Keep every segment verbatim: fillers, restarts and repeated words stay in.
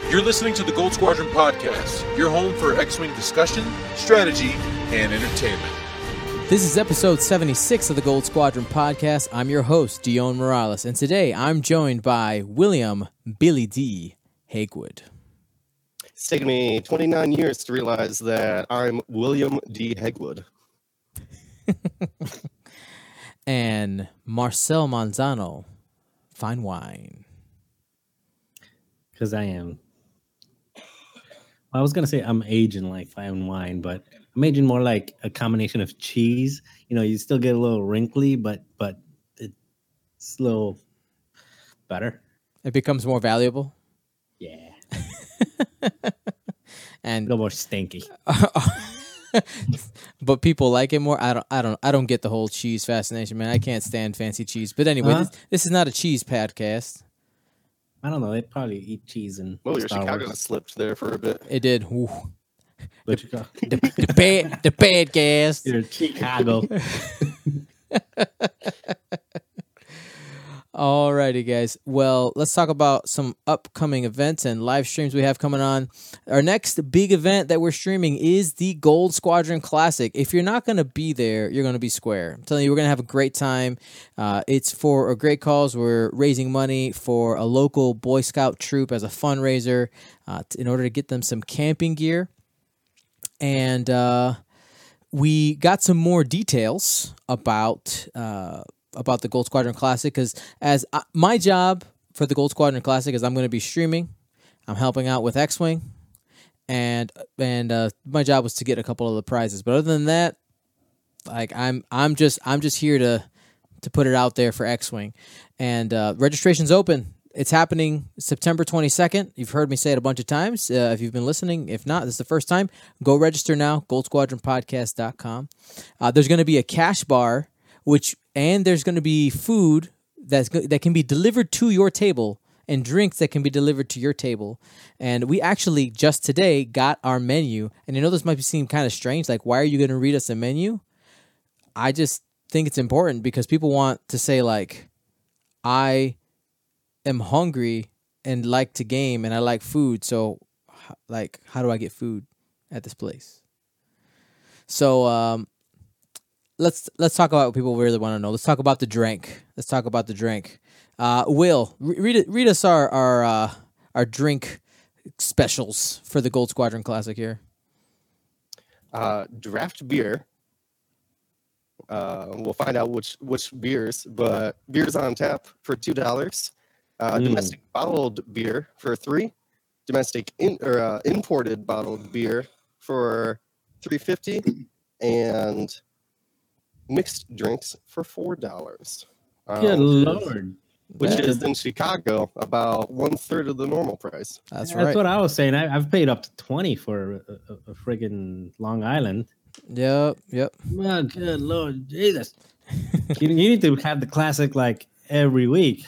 You're listening to the Gold Squadron Podcast, your home for X-Wing discussion, strategy, and entertainment. This is episode seventy-six of the Gold Squadron Podcast. I'm your host, Dion Morales, and today I'm joined by William Billy D. Hagewood. It's taken me twenty-nine years to realize that I'm William D. Hagewood. And Marcel Manzano, Fine Wine. Because I am. I was going to say I'm aging like fine wine, but I'm aging more like a combination of cheese. You know, you still get a little wrinkly, but but it's a little better. It becomes more valuable. Yeah. And a little more stinky. But people like it more. I don't. I don't. I don't get the whole cheese fascination, man. I can't stand fancy cheese. But anyway, Uh-huh. this, this is not a cheese podcast. I don't know. They probably eat cheese and Well, your Star Chicago Wars. slipped there for a bit. It did. Ooh. But you go, The, the bad. The bad gas. you're Chicago. Alrighty, guys. Well, let's talk about some upcoming events and live streams we have coming on. Our next big event that we're streaming is the Gold Squadron Classic. If you're not going to be there, you're going to be square. I'm telling you, we're going to have a great time. Uh, it's for a great cause. We're raising money for a local Boy Scout troop as a fundraiser uh, t- in order to get them some camping gear. And uh, we got some more details about... Uh, about the Gold Squadron Classic, because as I, my job for the Gold Squadron Classic is I'm going to be streaming. I'm helping out with X-Wing, and and uh, my job was to get a couple of the prizes. But other than that, like I'm I'm just I'm just here to to put it out there for X-Wing, and uh, registration's open. It's happening September twenty-second. You've heard me say it a bunch of times. Uh, if you've been listening, if not, this is the first time. Go register now. gold squadron podcast dot com. Uh, there's going to be a cash bar, which and there's going to be food that's go- that can be delivered to your table and drinks that can be delivered to your table. And we actually just today got our menu. And I know this might seem kind of strange. Like, why are you going to read us a menu? I just think it's important because people want to say, like, I am hungry and like to game and I like food. So, h- like, how do I get food at this place? So, um, Let's let's talk about what people really want to know. Let's talk about the drink. Let's talk about the drink. Uh, Will, re- read it, read us our our uh, our drink specials for the Gold Squadron Classic here. Uh, draft beer. Uh, we'll find out which which beers, but beers on tap for two dollars. Uh, Mm. Domestic bottled beer for three. Domestic in, or uh, imported bottled beer for three fifty, and mixed drinks for four dollars. Um, Good Lord. Which That- is in Chicago about one third of the normal price. That's That's right. what I was saying. I, I've paid up to twenty for a, a, a friggin' Long Island. Yep, yep. Oh, good Lord Jesus. you, you need to have the classic like every week.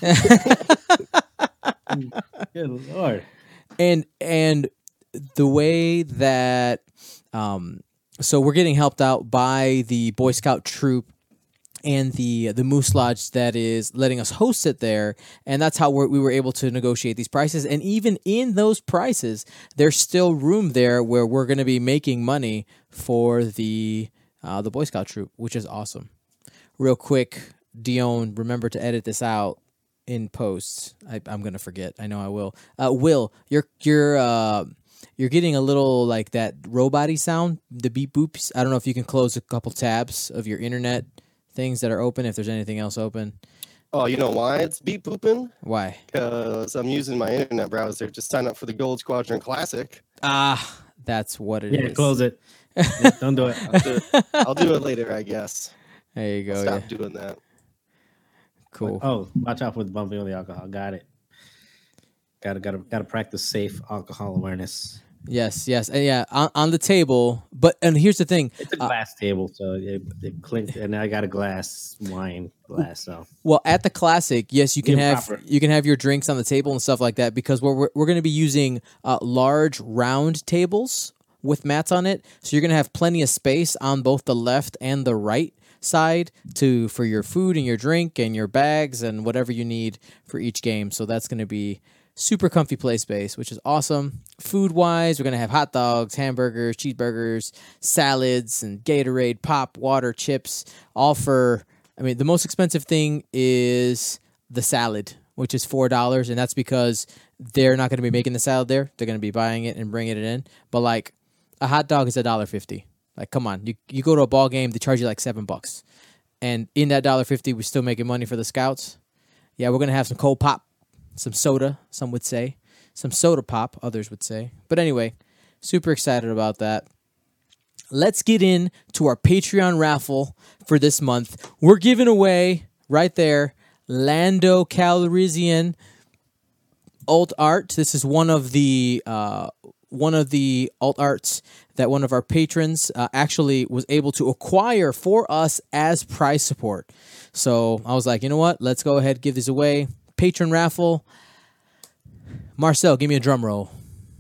Good Lord. And and the way that um so we're getting helped out by the Boy Scout troop and the the Moose Lodge that is letting us host it there, and that's how we're, we were able to negotiate these prices. And even in those prices, there's still room there where we're going to be making money for the uh, the Boy Scout troop, which is awesome. Real quick, Dion, remember to edit this out in post. I, I'm going to forget. I know I will. Uh, Will, you're you're. Uh, You're getting a little like that robot-y sound, the beep boops. I don't know if you can close a couple tabs of your internet things that are open, if there's anything else open. Oh, you know why it's beep booping? Why? Because I'm using my internet browser to sign up for the Gold Squadron Classic. Ah, that's what it is. Yeah, close it. Don't do it. I'll do it, I'll do it later, I guess. There you go. I'll Yeah. stop doing that. Cool. Oh, watch out with bumping on the alcohol. Got it. Got to, got to, got to practice safe alcohol awareness. Yes, yes, and yeah, on, on the table. But and here's the thing. It's a glass table, so it, it clinked, and I got a glass wine glass. So Well, at the Classic, yes, you can have Improper. you can have your drinks on the table and stuff like that because we're we're, we're going to be using uh, large round tables with mats on it, so you're going to have plenty of space on both the left and the right side to for your food and your drink and your bags and whatever you need for each game. So that's going to be super comfy play space, which is awesome. Food wise, we're gonna have hot dogs, hamburgers, cheeseburgers, salads, and Gatorade, pop, water, chips, all for. I mean, the most expensive thing is the salad, which is four dollars, and that's because they're not gonna be making the salad there. They're gonna be buying it and bringing it in. But like, a hot dog is a dollar fifty. Like, come on, you you go to a ball game, they charge you like seven bucks, and in that dollar fifty, we're still making money for the Scouts. Yeah, we're gonna have some cold pop, some soda, some would say, some soda pop, others would say. But anyway, super excited about that. Let's get in to our Patreon raffle for this month. We're giving away right there Lando Calrissian alt art. This is one of the uh, one of the alt arts that one of our patrons uh, actually was able to acquire for us as prize support. So I was like, you know what? Let's go ahead and give these away. Patron raffle. Marcel, give me a drum roll.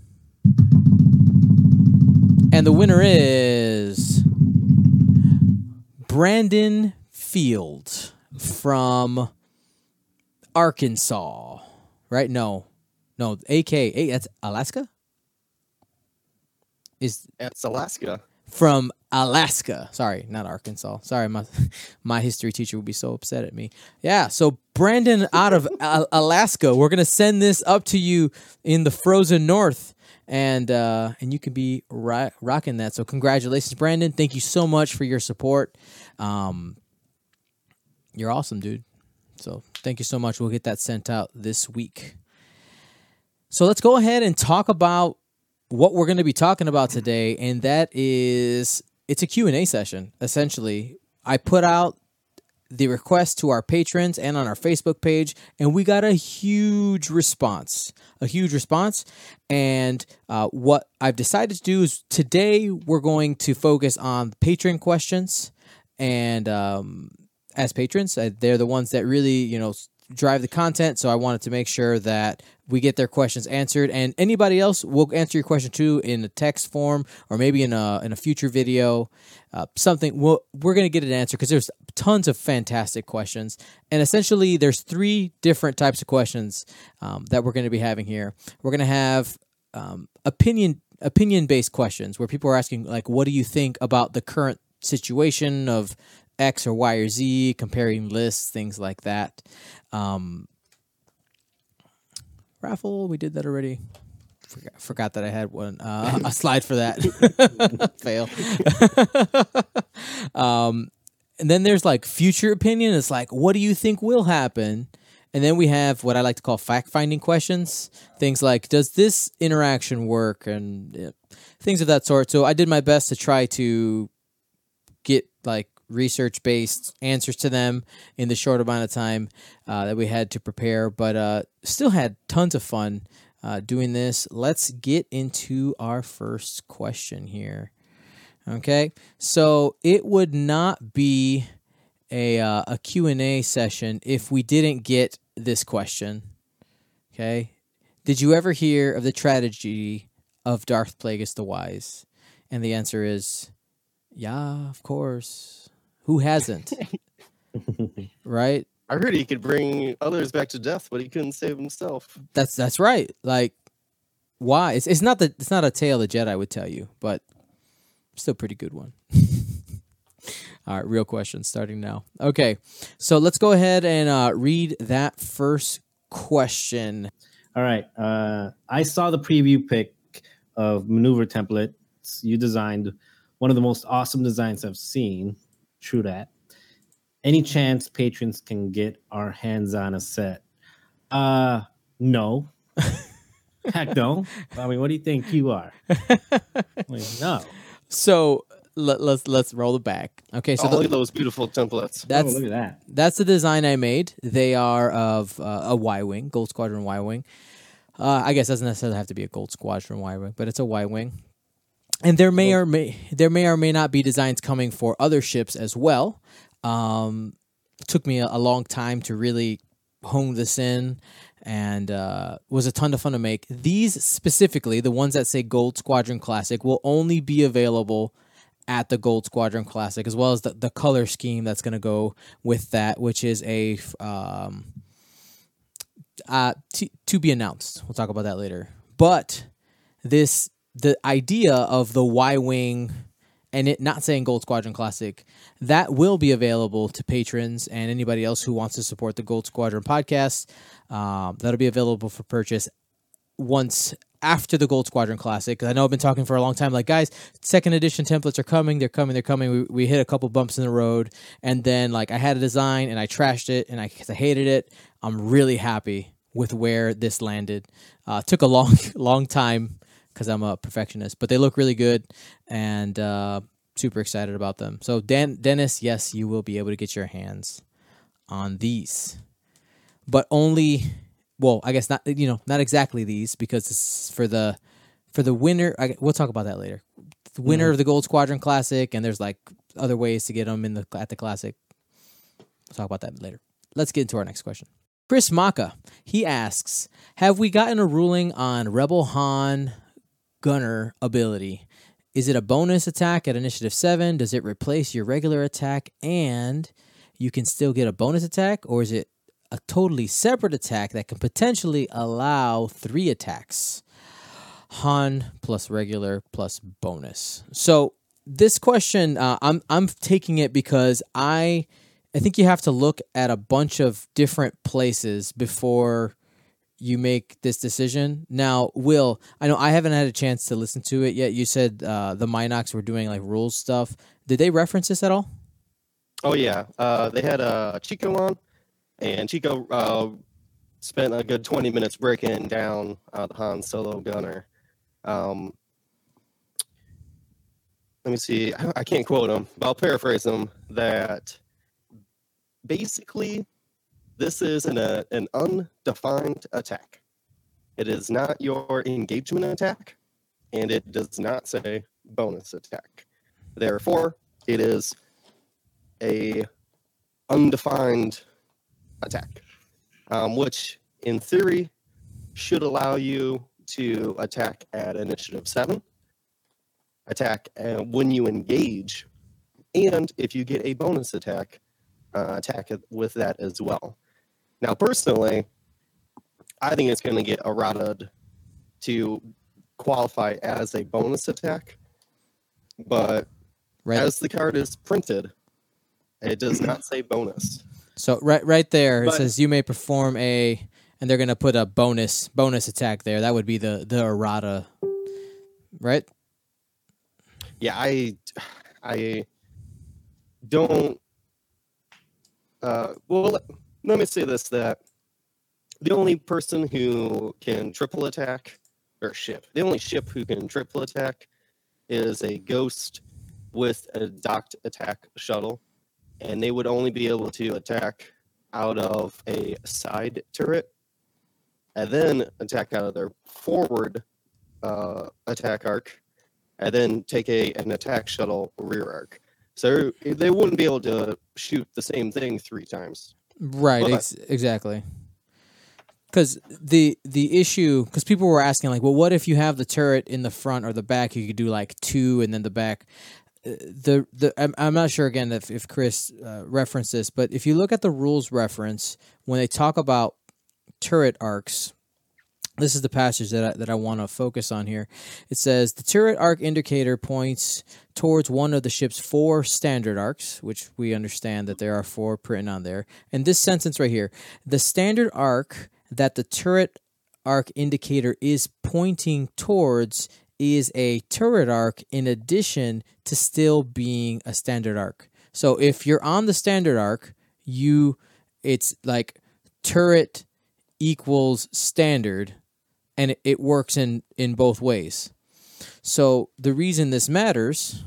And the winner is Brandon Field from Arkansas. Right? No. No, A K A, that's Alaska? Is It's Alaska. From Alaska. Sorry, not Arkansas. Sorry, my my history teacher would be so upset at me. Yeah, so Brandon out of Al- Alaska, we're going to send this up to you in the frozen north, and uh, and you can be ro- rocking that. So congratulations, Brandon. Thank you so much for your support. Um, you're awesome, dude. So thank you so much. We'll get that sent out this week. So let's go ahead and talk about what we're going to be talking about today, and that is, it's a Q and A session, essentially. I put out the request to our patrons and on our Facebook page, and we got a huge response, a huge response. And uh, what I've decided to do is today we're going to focus on patron questions, and um, as patrons, uh, they're the ones that really, you know, drive the content, so I wanted to make sure that we get their questions answered, and anybody else will answer your question too in a text form or maybe in a in a future video, uh, something. We'll, we're going to get an answer because there's tons of fantastic questions, and essentially there's three different types of questions um, that we're going to be having here. We're going to have um, opinion opinion based questions where people are asking, like, what do you think about the current situation of X or Y or Z, comparing lists, things like that. Um, raffle, we did that already. Forgot, forgot that I had one uh, a slide for that. Fail. um, and then there's like future opinion. It's like, what do you think will happen? And then we have what I like to call fact-finding questions. Things like, does this interaction work? And you know, things of that sort. So I did my best to try to get like research-based answers to them in the short amount of time uh, that we had to prepare, but uh, still had tons of fun uh, doing this. Let's get into our first question here. Okay, so it would not be a uh, a Q and A session if we didn't get this question. Okay, did you ever hear of the tragedy of Darth Plagueis the Wise? And the answer is, yeah, of course. Who hasn't? Right? I heard he could bring others back to death, but he couldn't save himself. That's that's right. Like, why? It's it's not the it's not a tale the Jedi would tell you, but still pretty good one. All right, real question starting now. Okay, so let's go ahead and uh, read that first question. All right. Uh, I saw the preview pic of maneuver templates you designed. One of the most awesome designs I've seen. True that. Any chance patrons can get our hands on a set? Uh, no. Heck no. I mean, what do you think you are? I mean, no. So let, let's let's roll it back. Okay, so oh, the, look at those beautiful templates. That's oh, look at that. That's the design I made. They are of uh, a Y-wing, Gold Squadron Y-wing. Uh, I guess it doesn't necessarily have to be a Gold Squadron Y-wing, but it's a Y-wing. And there may or may there may or may not be designs coming for other ships as well. Um, it took me a, a long time to really hone this in, and uh, was a ton of fun to make. These specifically, the ones that say Gold Squadron Classic, will only be available at the Gold Squadron Classic, as well as the, the color scheme that's going to go with that, which is a um, uh, t- to be announced. We'll talk about that later. But this the idea of the Y-Wing and it not saying Gold Squadron Classic, that will be available to patrons and anybody else who wants to support the Gold Squadron podcast. Um, that'll be available for purchase once after the Gold Squadron Classic. Because I know I've been talking for a long time. Like, guys, second edition templates are coming. They're coming. They're coming. We, we hit a couple bumps in the road. And then, like, I had a design and I trashed it and I, cause I hated it. I'm really happy with where this landed. Uh, took a long, long time because I'm a perfectionist, but they look really good and uh, super excited about them. So, Dan, Dennis, yes, you will be able to get your hands on these, but only, well, I guess not, you know, not exactly these because this is for the for the winner. I, we'll talk about that later. The winner mm-hmm. of the Gold Squadron Classic, and there's like other ways to get them in the at the Classic. We'll talk about that later. Let's get into our next question. Chris Maka, he asks, have we gotten a ruling on Rebel Han Gunner ability? Is it a bonus attack at Initiative seven? Does it replace your regular attack and you can still get a bonus attack? Or is it a totally separate attack that can potentially allow three attacks? Han plus regular plus bonus. So this question, uh, I'm I'm taking it because I I think you have to look at a bunch of different places before you make this decision. Now, Will, I know I haven't had a chance to listen to it yet. You said uh, the Minox were doing like rules stuff. Did they reference this at all? Oh, yeah. Uh, they had uh, Chico on, and Chico uh, spent a good twenty minutes breaking down uh, the Han Solo Gunner. Um, let me see. I, I can't quote him, but I'll paraphrase him that basically this is an, uh, an undefined attack. It is not your engagement attack, and it does not say bonus attack. Therefore, it is a undefined attack, um, which in theory should allow you to attack at Initiative seven, attack uh, when you engage, and if you get a bonus attack, uh, attack with that as well. Now, personally, I think it's going to get errated to qualify as a bonus attack, but right. As the card is printed, it does not say bonus. So right, right there, but, it says you may perform a, and they're going to put a bonus bonus attack there. That would be the the errata, right? Yeah, I I don't. Uh, well, let me say this: that the only person who can triple attack, or ship, the only ship who can triple attack is a Ghost with a docked attack shuttle, and they would only be able to attack out of a side turret, and then attack out of their forward uh, attack arc, and then take a an attack shuttle rear arc. So they wouldn't be able to shoot the same thing three times. Right, ex- exactly. Because the the issue, because people were asking, like, well, what if you have the turret in the front or the back? You could do like two and then the back. Uh, the the I'm, I'm not sure again if if Chris uh, referenced this, but if you look at the rules reference when they talk about turret arcs, this is the passage that I, that I want to focus on here. It says the turret arc indicator points towards one of the ship's four standard arcs, which we understand that there are four printed on there. And this sentence right here, the standard arc that the turret arc indicator is pointing towards is a turret arc in addition to still being a standard arc. So if you're on the standard arc, you it's like turret equals standard, and it, it works in, in both ways. So the reason this matters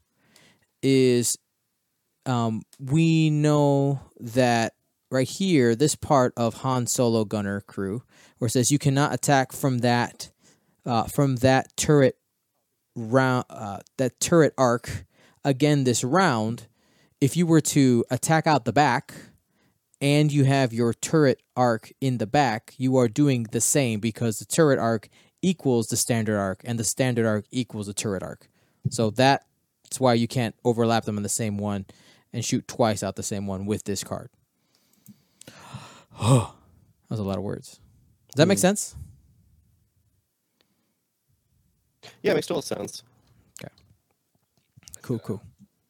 is um, we know that right here, this part of Han Solo Gunner crew, where it says you cannot attack from that uh, from that turret round, uh, that turret arc again this round. If you were to attack out the back, and you have your turret arc in the back, you are doing the same because the turret arc equals the standard arc, and the standard arc equals the turret arc. So that's why you can't overlap them in the same one and shoot twice out the same one with this card. All was a lot of words. Does that make Mm. sense? Yeah, it makes total sense. Cool, cool.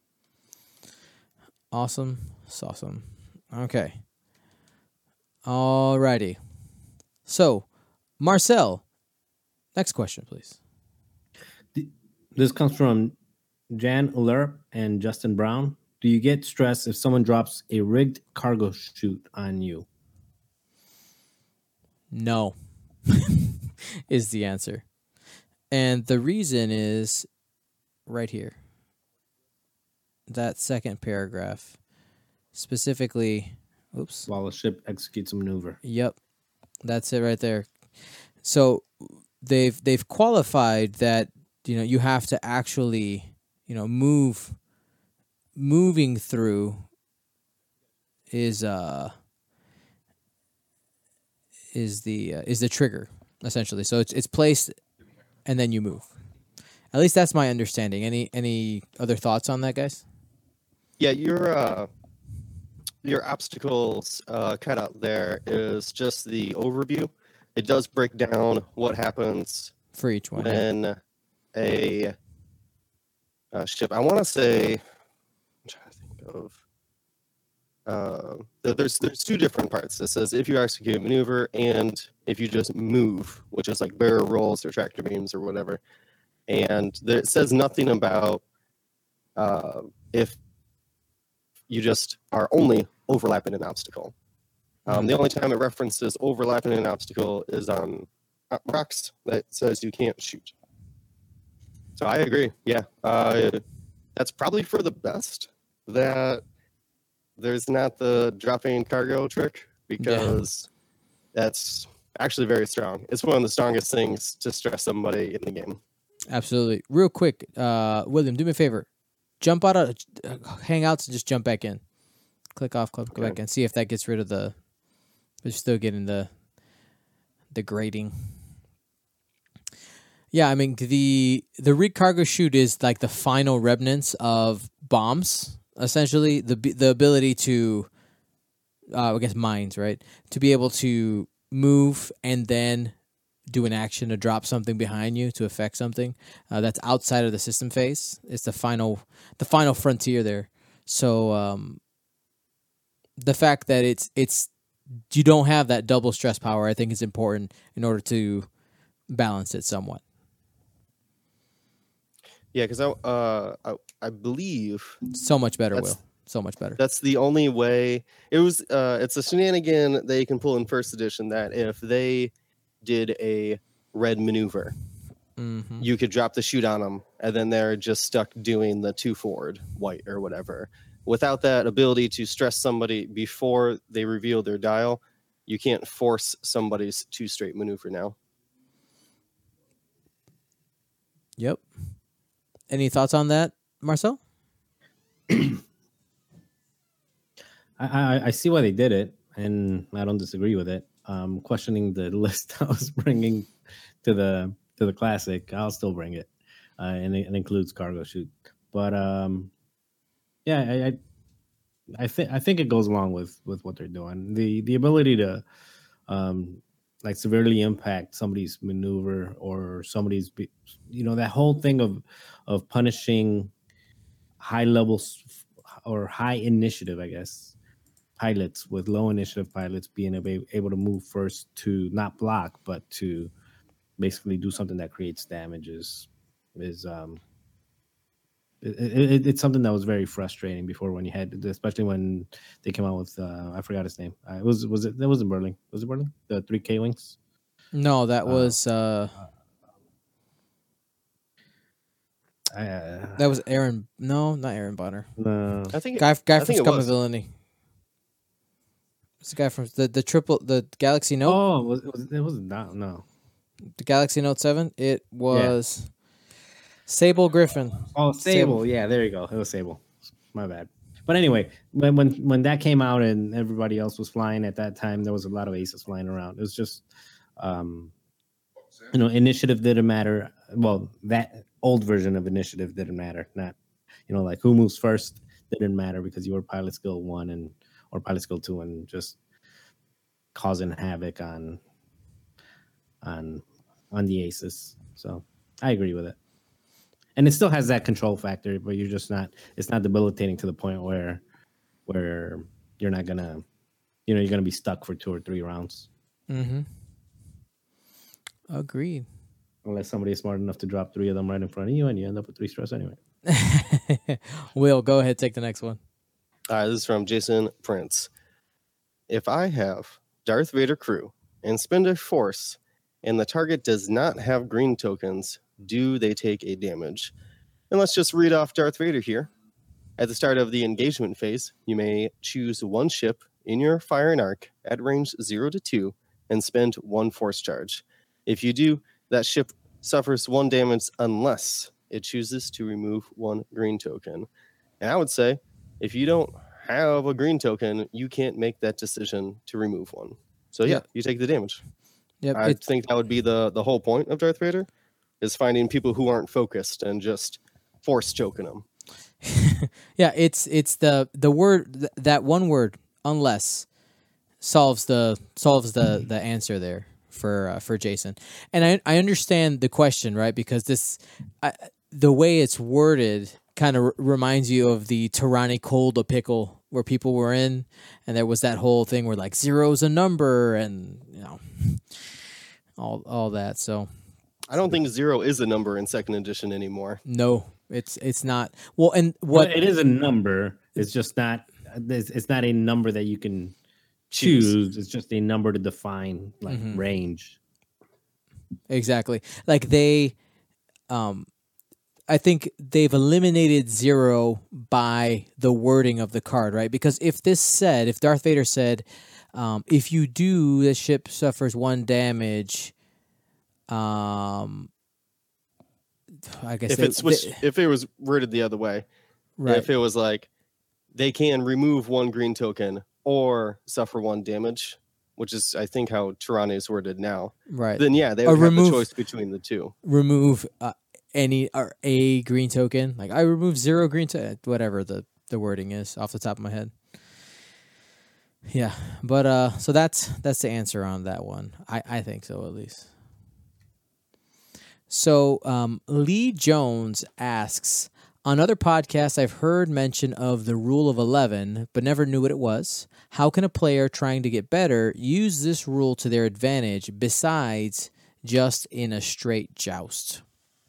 Awesome. Awesome. Okay. Alrighty. So, Marcel, next question, please. This comes from Jan Uller and Justin Brown. Do you get stressed if someone drops a rigged cargo chute on you? No, is the answer. And the reason is right here. That second paragraph. Specifically, oops. While the ship executes a maneuver. Yep. That's it right there. So they've they've qualified that, you know, you have to actually, you know, move moving through is uh is the uh, is the trigger essentially. So it's it's placed and then you move. At least that's my understanding. Any any other thoughts on that, guys? Yeah, your uh, your obstacles uh, cut out there is just the overview. It does break down what happens For each one. when a, a ship. I want to say. I'm trying to think of. Uh, th- there's there's two different parts. It says if you execute a maneuver and if you just move, which is like barrel rolls or tractor beams or whatever. And there, it says nothing about uh, if you just are only overlapping an obstacle. Um, the only time it references overlapping an obstacle is on uh, rocks that says you can't shoot. So I agree. Yeah, uh, that's probably for the best that there's not the dropping cargo trick because yeah. that's actually very strong. It's one of the strongest things to stress somebody in the game. Absolutely. Real quick, uh, William, do me a favor. Jump out of uh, Hangouts and just jump back in. Click off, click okay. back in. See if that gets rid of the. We're still getting the the grading. Yeah, I mean the the rig cargo chute is like the final remnants of bombs. Essentially, the the ability to, uh, I guess, mines, right? To be able to move and then do an action to drop something behind you to affect something uh, that's outside of the system phase. It's the final, the final frontier there. So um, the fact that it's it's you don't have that double stress power, I think, is important in order to balance it somewhat. Yeah, because I, uh, I I believe so much better, Will. So much better. That's the only way. It was. Uh, it's a shenanigan they can pull in first edition that if they did a red maneuver, mm-hmm. you could drop the chute on them, and then they're just stuck doing the two forward white or whatever. Without that ability to stress somebody before they reveal their dial, you can't force somebody's two straight maneuver now. Yep. Any thoughts on that, Marcel? I, I, I see why they did it, and I don't disagree with it. Um, questioning the list I was bringing to the to the classic, I'll still bring it, uh, and it, it includes cargo chute. But um, yeah, I I, I think I think it goes along with, with what they're doing. The the ability to um, like severely impact somebody's maneuver or somebody's, you know, that whole thing of of punishing high levels or high initiative, I guess, pilots with low initiative pilots being able, able to move first to not block, but to basically do something that creates damage is, is um, it, it, it's something that was very frustrating before when you had, especially when they came out with, uh, I forgot his name. Uh, it was, was it, that wasn't Burling. Was it Burling? The three K wings? No, that was, uh, uh Uh, that was Aaron. No, not Aaron Bonner. No, I think guy, guy I from think Scum of Villainy. It's the guy from the, the triple the Galaxy Note. Oh, it, was, it, was, it wasn't that. No, the Galaxy Note seven. It was yeah. Sable Griffin. Oh, Sable. Sable. Yeah, there you go. It was Sable. My bad. But anyway, when when when that came out and everybody else was flying at that time, there was a lot of aces flying around. It was just, um, you know, initiative didn't matter. Well, that old version of initiative didn't matter. Not, you know, like who moves first didn't matter because you were pilot skill one and or pilot skill two, and just causing havoc on on on the aces. So I agree with it. And it still has that control factor, but you're just not it's not debilitating to the point where where you're not gonna you know, you're gonna be stuck for two or three rounds. Mm-hmm. Agreed. Unless somebody is smart enough to drop three of them right in front of you and you end up with three stress anyway. Will, go ahead, take the next one. All right, this is from Jason Prince. If I have Darth Vader crew and spend a force and the target does not have green tokens, do they take a damage? And let's just read off Darth Vader here. At the start of the engagement phase, you may choose one ship in your firing arc at range zero to two and spend one force charge. If you do, that ship suffers one damage unless it chooses to remove one green token. And I would say, if you don't have a green token, you can't make that decision to remove one. So yeah, Yep. you take the damage. Yep, I it's- think that would be the, the whole point of Darth Vader, is finding people who aren't focused and just force choking them. yeah, it's it's the the word th- that one word unless solves the solves the the answer there for uh, for Jason. And I I understand the question, right? Because this I, the way it's worded kind of r- reminds you of the Tyranny Cold a Pickle where people were in, and there was that whole thing where like zero's a number, and you know all all that. So I don't think zero is a number in second edition anymore. no, it's it's not. Well, and what Well, it is a number. It's just not. It's, it's not a number that you can choose. It's just a number to define like Mhm. range. Exactly. Like they, um, I think they've eliminated zero by the wording of the card, right? Because if this said, if Darth Vader said, um, if you do, the ship suffers one damage. Um, I guess If they, it switched, they- if it was worded the other way, right, if it was like they can remove one green token or suffer one damage, which is I think how Tyranny is worded now, right, then yeah, they Or would have remove- the choice between the two. remove uh, any or a green token. Like I remove zero green to whatever the the wording is off the top of my head. Yeah, but uh, so that's that's the answer on that one. I I think so at least. So um, Lee Jones asks, on other podcasts, I've heard mention of the rule of eleven, but never knew what it was. How can a player trying to get better use this rule to their advantage besides just in a straight joust?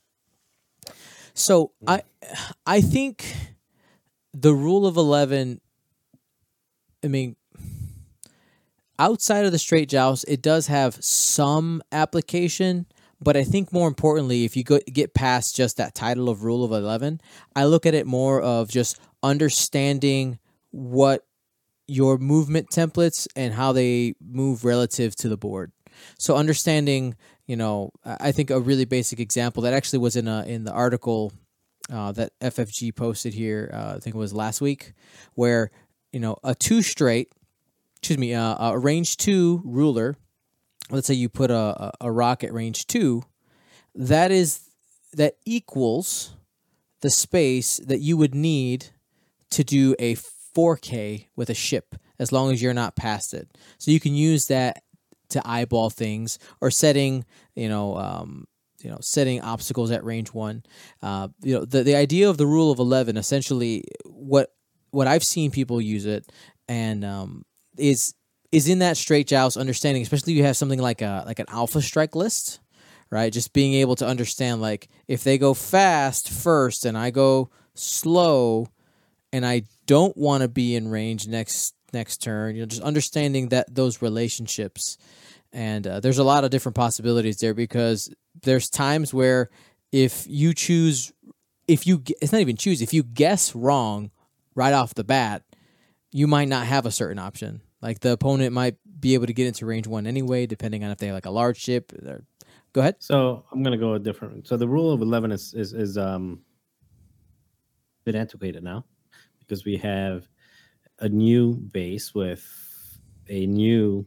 So I I think the rule of eleven, I mean, outside of the straight joust, it does have some application. But I think more importantly, if you go, get past just that title of Rule of eleven, I look at it more of just understanding what your movement templates and how they move relative to the board. So understanding, you know, I think a really basic example that actually was in a in the article uh, that F F G posted here, uh, I think it was last week, where, you know, a two straight, excuse me, uh, a range two ruler. Let's say you put a, a rock at range two, that is that equals the space that you would need to do a four K with a ship, as long as you're not past it. So you can use that to eyeball things or setting, you know, um, you know, setting obstacles at range one. Uh, you know, the the idea of the rule of eleven, essentially, what what I've seen people use it, and um, is. is in that straight joust understanding, especially if you have something like a like an alpha strike list, right? Just being able to understand, like, if they go fast first and I go slow and I don't want to be in range next next turn, you know, just understanding that those relationships. And uh, there's a lot of different possibilities there, because there's times where if you choose, if you, it's not even choose, if you guess wrong right off the bat, you might not have a certain option. Like the opponent might be able to get into range one anyway, depending on if they have like a large ship. Go ahead. So I'm gonna go a different. So the rule of eleven is is is um a bit antiquated now, because we have a new base with a new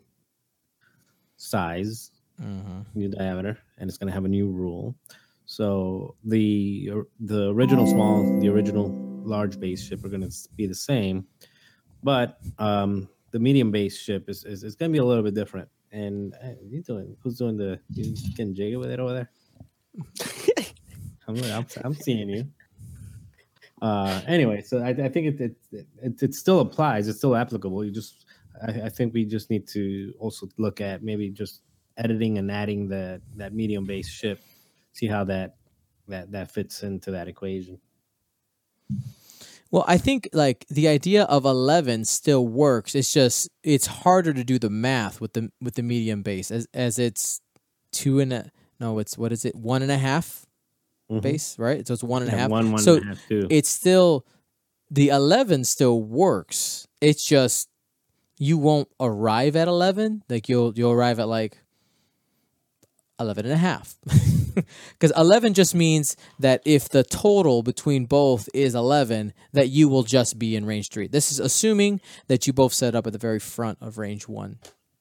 size, Mm-hmm. new diameter, and it's gonna have a new rule. So the the original small, the original large base ship are gonna be the same, but um, the medium base ship is is, is going to be a little bit different. And uh, you doing? Who's doing the? You getting jiggy with it over there? I'm, I'm I'm seeing you. Uh, anyway, so I, I think it it, it it still applies. It's still applicable. You just I, I think we just need to also look at maybe just editing and adding the that medium base ship. See how that that that fits into that equation. Well, I think like the idea of eleven still works. It's just it's harder to do the math with the with the medium base as as it's two and a no, it's what is it one and a half mm-hmm. base, right? So it's one and yeah, a half. One, one so and a half, two. It's still the eleven still works. It's just you won't arrive at eleven. Like you'll you'll arrive at like eleven and a half. Because eleven just means that if the total between both is eleven, that you will just be in range three. This is assuming that you both set up at the very front of range one.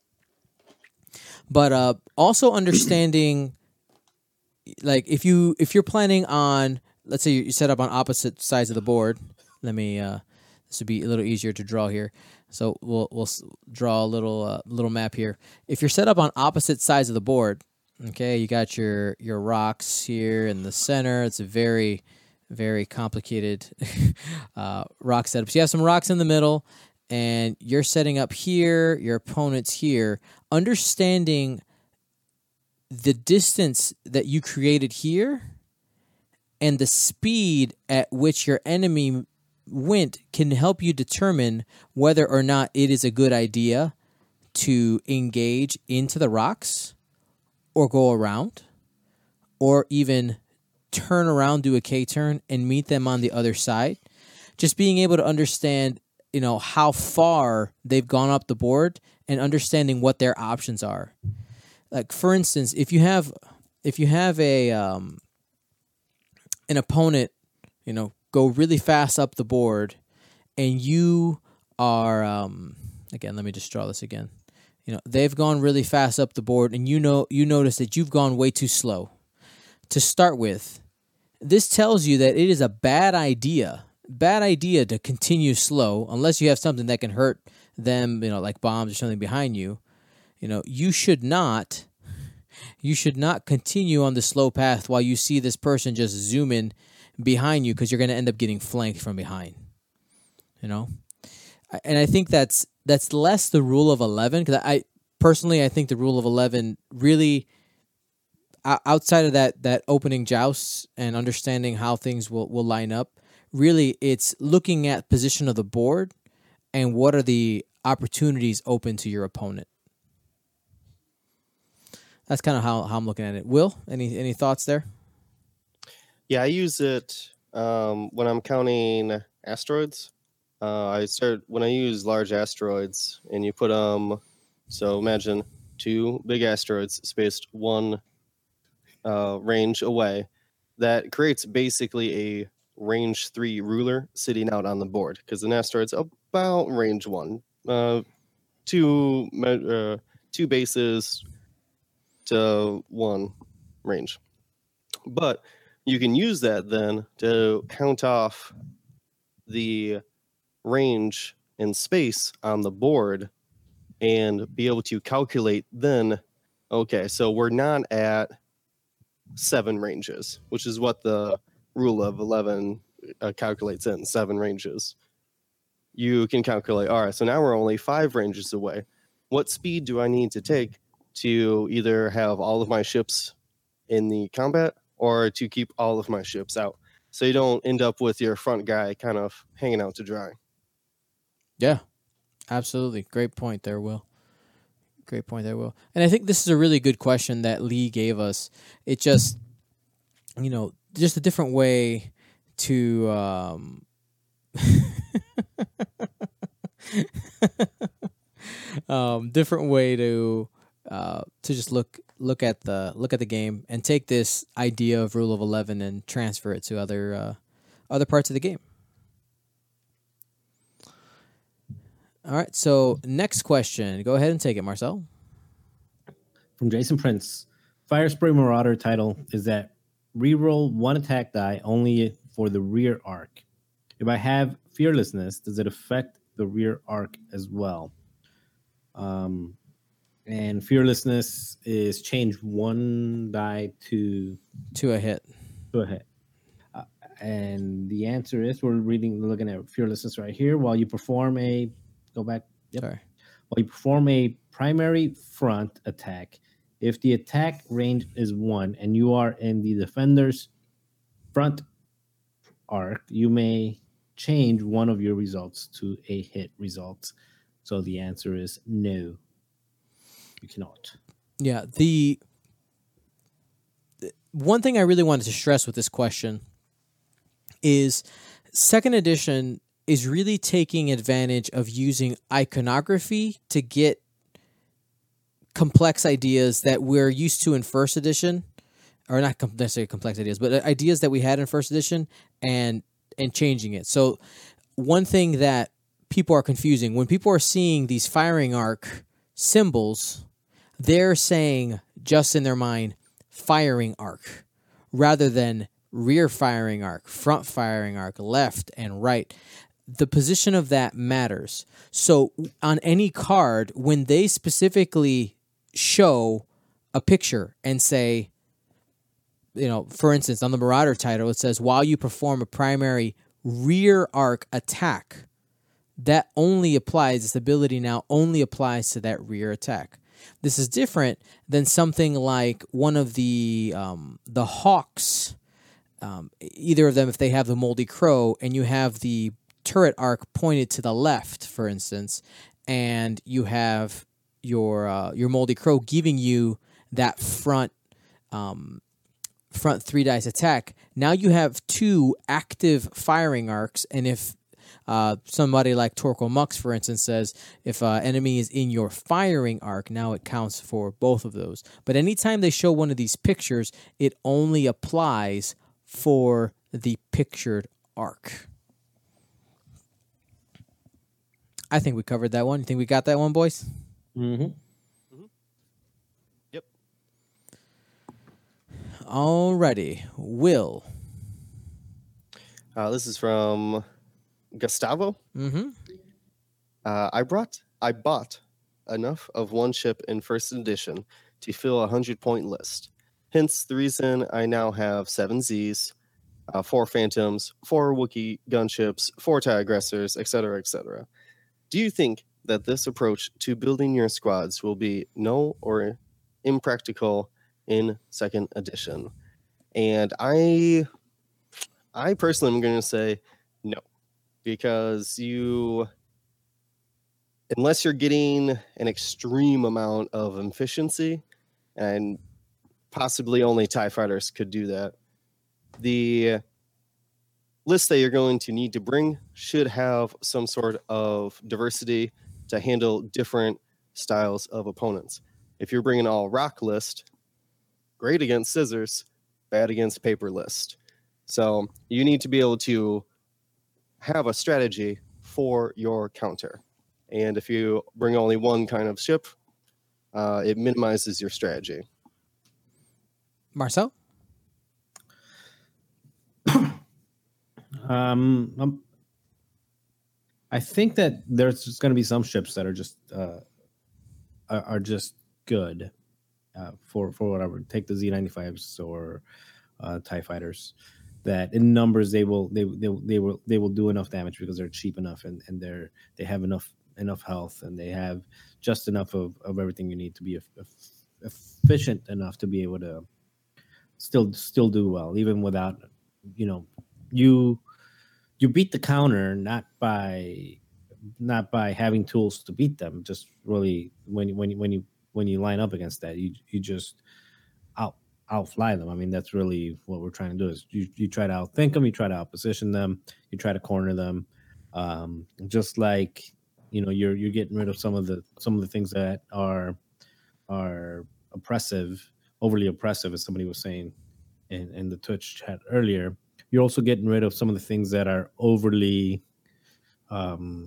But uh, also understanding, like if you if you're planning on, let's say you set up on opposite sides of the board. Let me. Uh, this would be a little easier to draw here. So we'll we'll draw a little uh, little map here. If you're set up on opposite sides of the board. Okay, you got your your rocks here in the center. It's a very, very complicated uh, rock setup. So you have some rocks in the middle, and you're setting up here, your opponent's here. Understanding the distance that you created here and the speed at which your enemy went can help you determine whether or not it is a good idea to engage into the rocks or go around, or even turn around, do a K-turn, and meet them on the other side. Just being able to understand, you know, how far they've gone up the board and understanding what their options are. Like, for instance, if you have if you have a um, an opponent, you know, go really fast up the board, and you are um, again, let me just draw this again. You know, they've gone really fast up the board, and you know you notice that you've gone way too slow. To start with, this tells you that it is a bad idea, bad idea to continue slow unless you have something that can hurt them, you know, like bombs or something behind you. You know, you should not, you should not continue on the slow path while you see this person just zoom in behind you, because you're going to end up getting flanked from behind. You know, and I think that's. That's less the rule of eleven, because I personally I think the rule of eleven really, outside of that that opening jousts and understanding how things will, will line up, really it's looking at position of the board and what are the opportunities open to your opponent. That's kind of how, how I'm looking at it. Will, any any thoughts there? Yeah, I use it um, when I'm counting asteroids. Uh, I start when I use large asteroids, and you put them. So imagine two big asteroids spaced one uh, range away. That creates basically a range three ruler sitting out on the board, because an asteroid's about range one. Uh, two uh, two bases to one range, but you can use that then to count off the range and space on the board and be able to calculate then, okay, so we're not at seven ranges, which is what the rule of eleven uh, calculates in, seven ranges. You can calculate, all right, so now we're only five ranges away. What speed do I need to take to either have all of my ships in the combat or to keep all of my ships out, so you don't end up with your front guy kind of hanging out to dry? Yeah, absolutely. Great point there, Will. Great point there, Will. And I think this is a really good question that Lee gave us. It just, you know, just a different way to um, um different way to uh to just look look at the look at the game and take this idea of rule of eleven and transfer it to other uh, other parts of the game. All right, so next question. Go ahead and take it, Marcel. From Jason Prince, Fire Spray Marauder title is that reroll one attack die only for the rear arc. If I have Fearlessness, does it affect the rear arc as well? Um, and fearlessness is change one die to To a hit. to a hit. Uh, and the answer is we're reading, looking at fearlessness right here. While you perform a, go back. Yep. Sorry. While you perform a primary front attack, if the attack range is one and you are in the defender's front arc, you may change one of your results to a hit result. So the answer is no. You cannot. Yeah. The one thing I really wanted to stress with this question is second edition is really taking advantage of using iconography to get complex ideas that we're used to in first edition, or not com- necessarily complex ideas, but ideas that we had in first edition and and changing it. So one thing that people are confusing, when people are seeing these firing arc symbols, they're saying just in their mind firing arc rather than rear firing arc, front firing arc, left and right. The position of that matters. So on any card, when they specifically show a picture and say, you know, for instance, on the Marauder title, it says, while you perform a primary rear arc attack, that only applies, this ability now only applies to that rear attack. This is different than something like one of the um, the Hawks, um, either of them, if they have the Moldy Crow, and you have the turret arc pointed to the left, for instance, and you have your uh, your Moldy Crow giving you that front um, front three dice attack. Now you have two active firing arcs, and if uh, somebody like Torquil Mux, for instance, says if an uh, enemy is in your firing arc, now it counts for both of those. But anytime they show one of these pictures, it only applies for the pictured arc. I think we covered that one. You think we got that one, boys? Mm-hmm. Mm-hmm. Yep. Alrighty. Will. Uh, this is from Gustavo. Mm-hmm. Uh, I brought, I bought enough of one ship in first edition to fill a hundred point list. Hence the reason I now have seven Zs, uh, four Phantoms, four Wookiee gunships, four TIE aggressors, et cetera, et cetera. Do you think that this approach to building your squads will be no or impractical in second edition? And I, I personally am going to say no, because you, unless you're getting an extreme amount of efficiency, and possibly only TIE fighters could do that, the list that you're going to need to bring should have some sort of diversity to handle different styles of opponents. If you're bringing all rock list, great against scissors, bad against paper list. So you need to be able to have a strategy for your counter. And if you bring only one kind of ship, uh, it minimizes your strategy. Marcel? Um, um, I think that there's just going to be some ships that are just uh, are, are just good uh, for for whatever. Take the Z ninety-fives or uh, TIE fighters. That in numbers they will they they they will they will do enough damage because they're cheap enough and, and they're they have enough enough health and they have just enough of, of everything you need to be efficient enough to be able to still still do well even without, you know, you. You beat the counter not by not by having tools to beat them. Just really when you when you when you when you line up against that, you you just out outfly them. I mean, that's really what we're trying to do. Is you you try to outthink them, you try to outposition them, you try to corner them. Um, just like you know, you're you're getting rid of some of the some of the things that are are oppressive, overly oppressive, as somebody was saying in in the Twitch chat earlier. You're also getting rid of some of the things that are overly, um,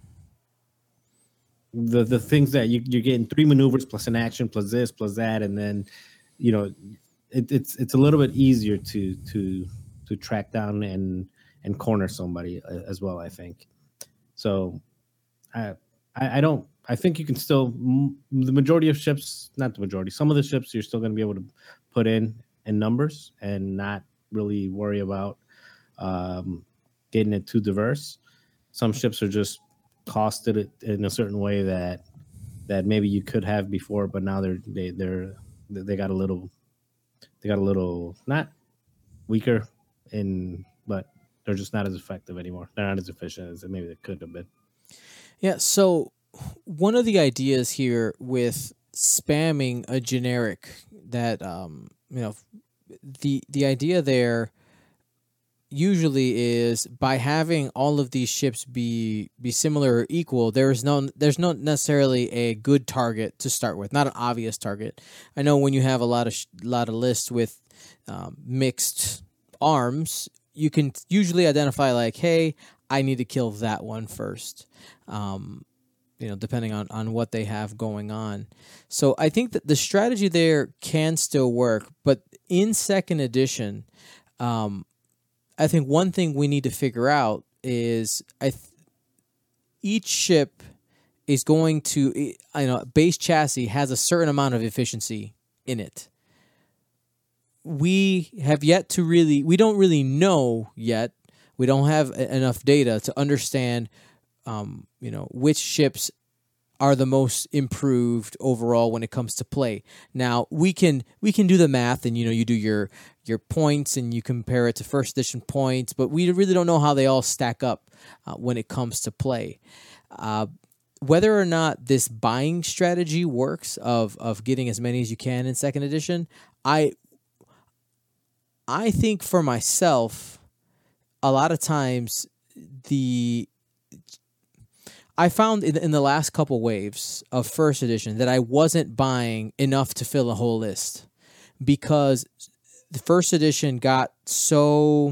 the the things that you, you're getting three maneuvers plus an action plus this plus that, and then, you know, it, it's it's a little bit easier to to to track down and and corner somebody as well. I think so. I I, I don't I think you can still the majority of ships, not the majority, some of the ships you're still going to be able to put in in numbers and not really worry about um, getting it too diverse. Some ships are just costed in a certain way that that maybe you could have before, but now they're they they're they got a little they got a little not weaker in, but they're just not as effective anymore. They're not as efficient as maybe they could have been. Yeah. So one of the ideas here with spamming a generic that um, you know the the idea there usually is by having all of these ships be be similar or equal, there's no there's not necessarily a good target to start with, not an obvious target. I know when you have a lot of sh- lot of lists with um, mixed arms, you can usually identify like, hey, I need to kill that one first. Um, you know, depending on, on what they have going on. So I think that the strategy there can still work, but in second edition, um, I think one thing we need to figure out is I th- each ship is going to, you know, base chassis has a certain amount of efficiency in it. We have yet to really, we don't really know yet. We don't have enough data to understand, um, you know, which ships are the most improved overall when it comes to play. Now we can we can do the math, and you know you do your your points and you compare it to first edition points, but we really don't know how they all stack up uh, when it comes to play. Uh, whether or not this buying strategy works of of getting as many as you can in second edition, I I think for myself, a lot of times the I found in, in the last couple waves of first edition that I wasn't buying enough to fill a whole list because the first edition got so.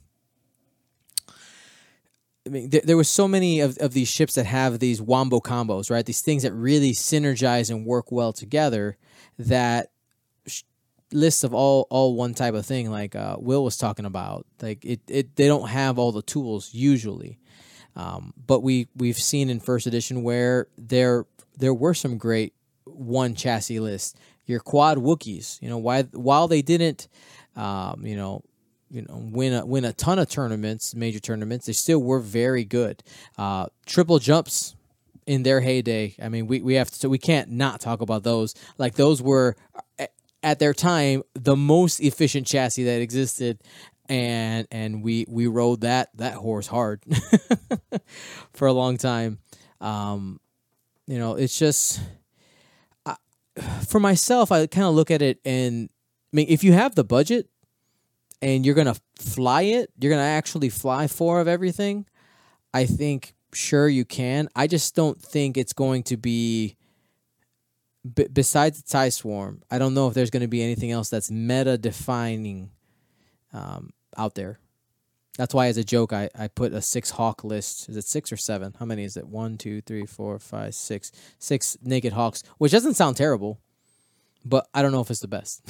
I mean, there, there was so many of, of these ships that have these wombo combos, right? These things that really synergize and work well together. That sh- lists of all all one type of thing, like uh, Will was talking about, like it, it they don't have all the tools usually. Um, but we we've seen in first edition where there there were some great one chassis lists. Your quad Wookiees, you know, why while they didn't, um, you know, you know, win a, win a ton of tournaments, major tournaments, they still were very good. Uh, triple jumps in their heyday. I mean, we we have to, so we can't not talk about those. Like those were at their time the most efficient chassis that existed. And and we, we rode that that horse hard for a long time. Um, you know, it's just I, for myself. I kind of look at it, and I mean, if you have the budget and you're gonna fly it, you're gonna actually fly four of everything. I think sure you can. I just don't think it's going to be. B- besides the TIE Swarm, I don't know if there's going to be anything else that's meta defining. Um, out there. That's why, as a joke, I, I put a six hawk list. Is it six or seven? How many is it? One, two, three, four, five, six. Six naked hawks, which doesn't sound terrible, but I don't know if it's the best.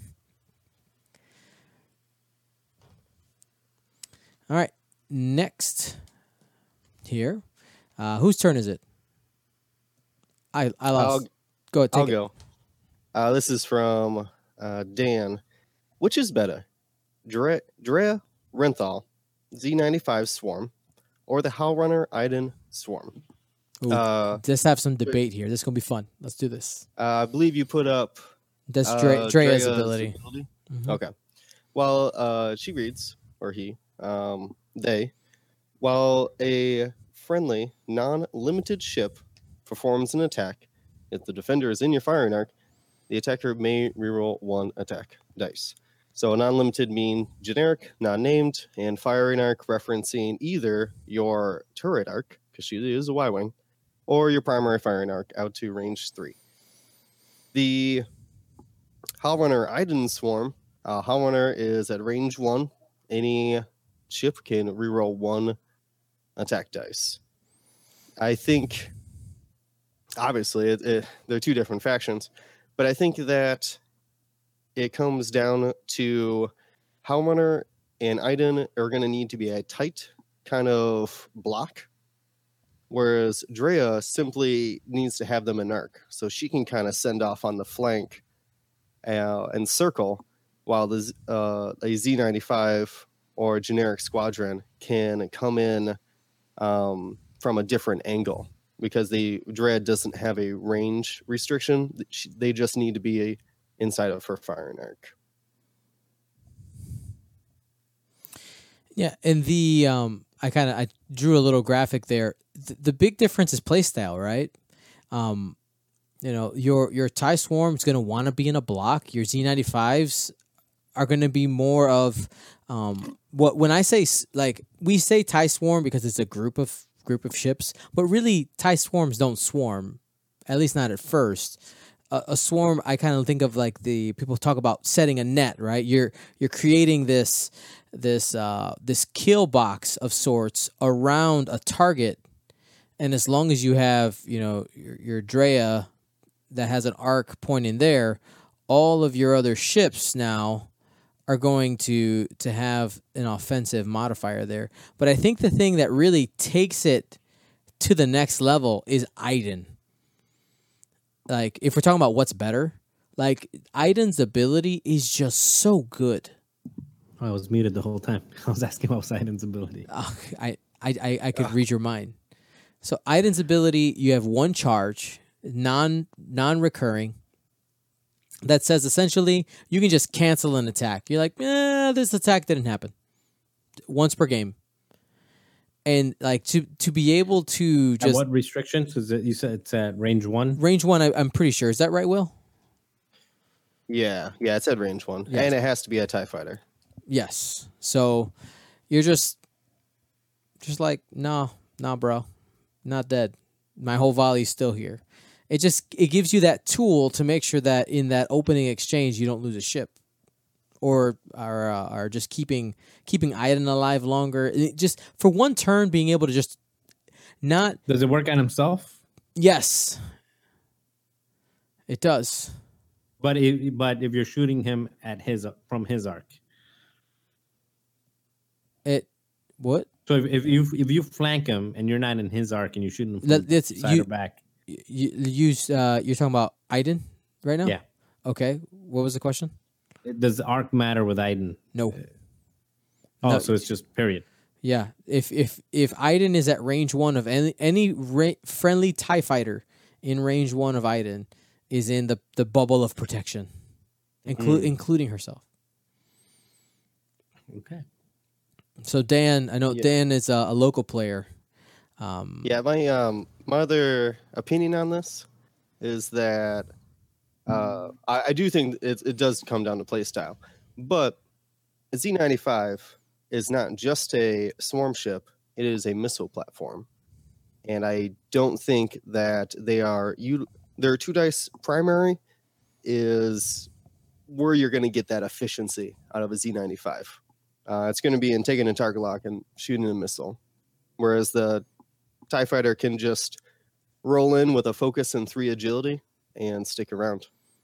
All right, next here. Uh, whose turn is it? I I lost. I'll, go ahead, take I'll it. go. Uh, this is from uh, Dan. Which is better? Dre, Drea Renthal Z ninety-five Swarm or the Howlrunner Iden Swarm? Ooh, Uh, let's have some debate here. This is going to be fun. Let's do this. uh, I believe you put up That's Dre, uh, Drea's Drea's ability. ability? Mhm. Okay. Well, uh, she reads, or he, um, they, while a friendly, non-limited ship performs an attack, if the defender is in your firing arc, the attacker may reroll one attack dice. So non-limited mean generic, non-named, and firing arc referencing either your turret arc, because she is a Y-wing, or your primary firing arc out to range three. The Howlrunner Iden Swarm, uh, Howlrunner is at range one. Any ship can reroll one attack dice. I think, obviously, it, it, they're two different factions, but I think that it comes down to Howlrunner and Iden are going to need to be a tight kind of block whereas Drea simply needs to have them in arc, so she can kind of send off on the flank uh, and circle, while the Z- uh, a Z ninety-five or a generic squadron can come in um, from a different angle, because the Drea doesn't have a range restriction. She- They just need to be inside of her firing arc. Yeah, and the um, I kind of I drew a little graphic there. The, the big difference is playstyle, right? Um, you know, your your TIE Swarm is going to want to be in a block. Your Z ninety-fives are going to be more of um, what when I say s- like we say TIE Swarm because it's a group of group of ships, but really TIE Swarms don't swarm, at least not at first. A, a swarm, I kind of think of like the people talk about setting a net, right? You're you're creating this this uh, this kill box of sorts around a target, and as long as you have you know your, your Drea that has an arc pointing there, all of your other ships now are going to to have an offensive modifier there. But I think the thing that really takes it to the next level is Iden. Like, if we're talking about what's better, like Iden's ability is just so good. I was muted the whole time. I was asking about Poseidon's ability. Ugh, I, I, I, I could read your mind. So Iden's ability, you have one charge, non non recurring. That says essentially you can just cancel an attack. You're like, eh, this attack didn't happen. Once per game. And like to to be able to At just what restrictions? Is it, you said it's at range one? range one, I, I'm pretty sure. Is that right, Will? Yeah, yeah, it's at range one, Yes. and it has to be a TIE fighter. Yes. So you're just just like, no, no, bro. Not dead. My whole volley's still here. It just it gives you that tool to make sure that in that opening exchange you don't lose a ship. Or are uh, are just keeping keeping Iden alive longer. It just for one turn being able to just not Does it work on himself? yes. It does. But if, but if you're shooting him at his from his arc, It what? so if, if you if you flank him and you're not in his arc and you shoot him from That- that's- side you- or back, You, you use uh, you're talking about Iden right now? yeah. Okay. What was the question? Does the arc matter with Iden? No. Oh, No. so it's just period. Yeah, if if if Iden is at range one of any any ra- friendly TIE fighter in range one of Iden is in the, the bubble of protection, inclu- Mm. including herself. Okay. So Dan, I know Yeah. Dan is a, a local player. Um, Yeah, my um my other opinion on this is that uh, I, I do think it, it does come down to play style, but Z ninety-five is not just a swarm ship; it is a missile platform, and I don't think that they are you. Their two dice primary is where you're going to get that efficiency out of a Z ninety-five. Uh, it's going to be in taking a target lock and shooting a missile, whereas the TIE fighter can just roll in with a focus and three agility and stick around.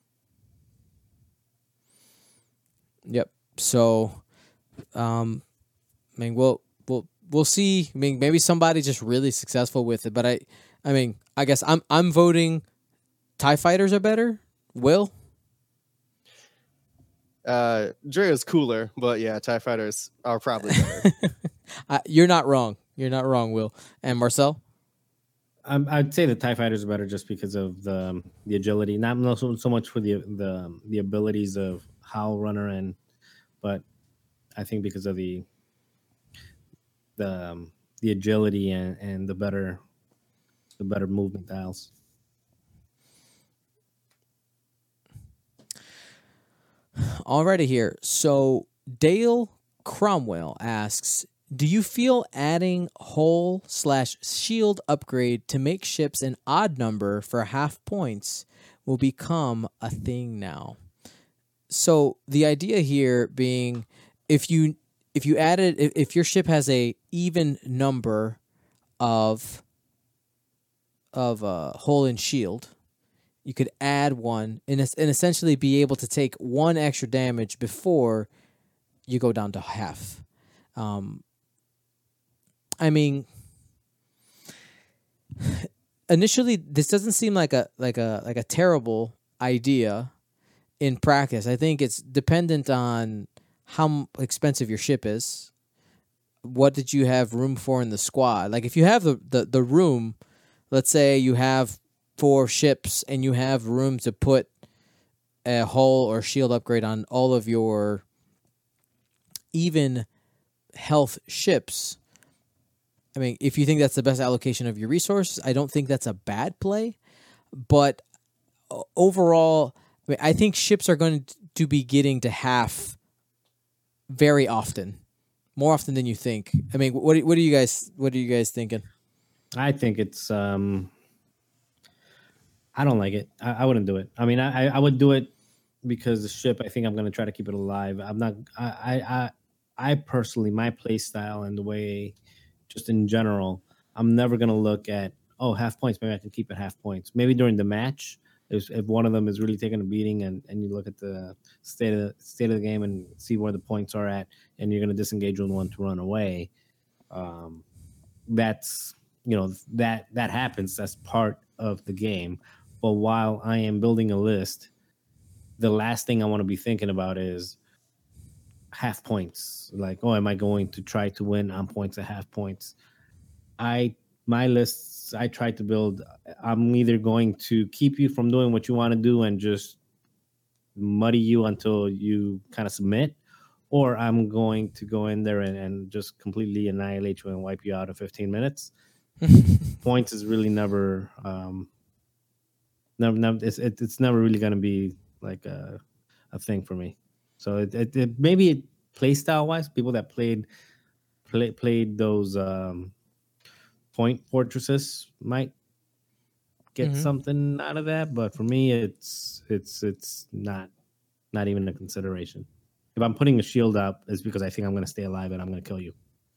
Yep. So, um, I mean, we'll we'll we'll see. I mean, maybe somebody's just really successful with it. But I, I mean, I guess I'm I'm voting TIE fighters are better. Will? Uh, Dre is cooler, but yeah, TIE fighters are probably better. I, you're not wrong. You're not wrong, Will. And Marcel? Um, I'd say the TIE fighters are better just because of the um, the agility, not not so, so much for the the the abilities of Howl Runner, and but I think because of the the um, the agility and, and the better the better movement dials. Alrighty here. So Dale Cromwell asks, do you feel adding hull slash shield upgrade to make ships an odd number for half points will become a thing now? So the idea here being, if you if you added if, if your ship has a even number of of uh, hull and shield, you could add one and, es- and essentially be able to take one extra damage before you go down to half. Um, I mean, initially this doesn't seem like a like a like a terrible idea in practice. I think it's dependent on how expensive your ship is. What did you have room for in the squad? Like if you have the, the, the room, let's say you have four ships and you have room to put a hull or shield upgrade on all of your even health ships. I mean, if you think that's the best allocation of your resources, I don't think that's a bad play. But overall, I mean, I think ships are going to be getting to half very often, more often than you think. I mean, what what are you guys what are you guys thinking? I think it's um, I don't like it. I, I wouldn't do it. I mean, I I would do it because the ship. I think I'm going to try to keep it alive. I'm not. I I I, I personally, my play style and the way, just in general, I'm never going to look at oh half points. Maybe I can keep it half points. Maybe during the match. If, if one of them is really taking a beating and, and you look at the state of the state of the game and see where the points are at, and you're going to disengage on one to run away, um, that's you know that that happens. That's part of the game. But while I am building a list, the last thing I want to be thinking about is half points. Like, oh, am I going to try to win on points at half points? I my lists I try to build. I'm either going to keep you from doing what you want to do and just muddy you until you kind of submit, or I'm going to go in there and, and just completely annihilate you and wipe you out in fifteen minutes. Points is really never, um, never, never it's, it, it's never really going to be like a, a thing for me. So it, it, it maybe play style wise, people that played play, played those um, point fortresses might get mm-hmm. something out of that, but for me, it's it's it's not not even a consideration. If I'm putting a shield up, it's because I think I'm going to stay alive and I'm going to kill you.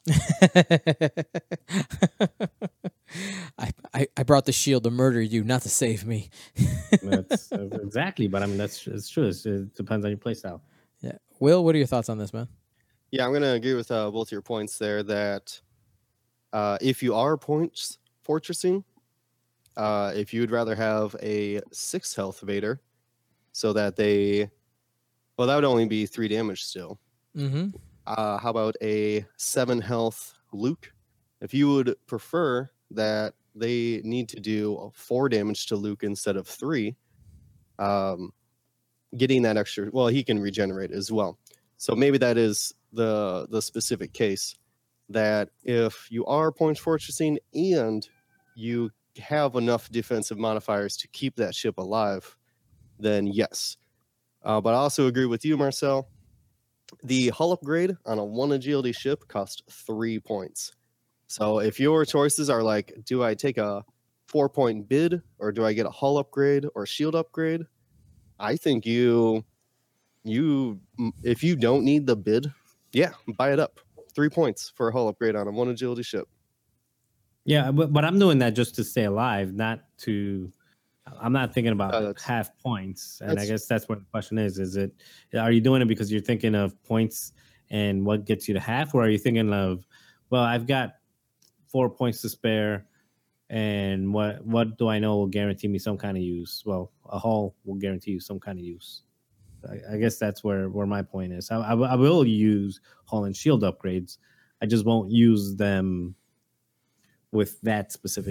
I, I I brought the shield to murder you, not to save me. That's, exactly, but I mean that's it's true. It's, it depends on your play style. Yeah, Will, what are your thoughts on this, man? Yeah, I'm going to agree with uh, both your points there. That uh, if you are points fortressing, uh, if you would rather have a six health Vader, so that they, well, that would only be three damage still. Mm-hmm. Uh, how about a seven health Luke? If you would prefer that they need to do four damage to Luke instead of three, um, getting that extra, well, he can regenerate as well. So maybe that is the the specific case that if you are points fortressing and you have enough defensive modifiers to keep that ship alive, then yes. Uh, but I also agree with you, Marcel. The hull upgrade on a one agility ship costs three points. So if your choices are like, do I take a four point bid or do I get a hull upgrade or shield upgrade? I think you, you, if you don't need the bid, yeah, buy it up. Three points for a hull upgrade on a one agility ship. Yeah, but, but I'm doing that just to stay alive, not to. I'm not thinking about uh, half points, and I guess that's what the question is: is it are you doing it because you're thinking of points and what gets you to half, or are you thinking of, well, I've got four points to spare, and what what do I know will guarantee me some kind of use? Well, a hull will guarantee you some kind of use. I, I guess that's where, where my point is. I, I, I will use hull and shield upgrades. I just won't use them with that specific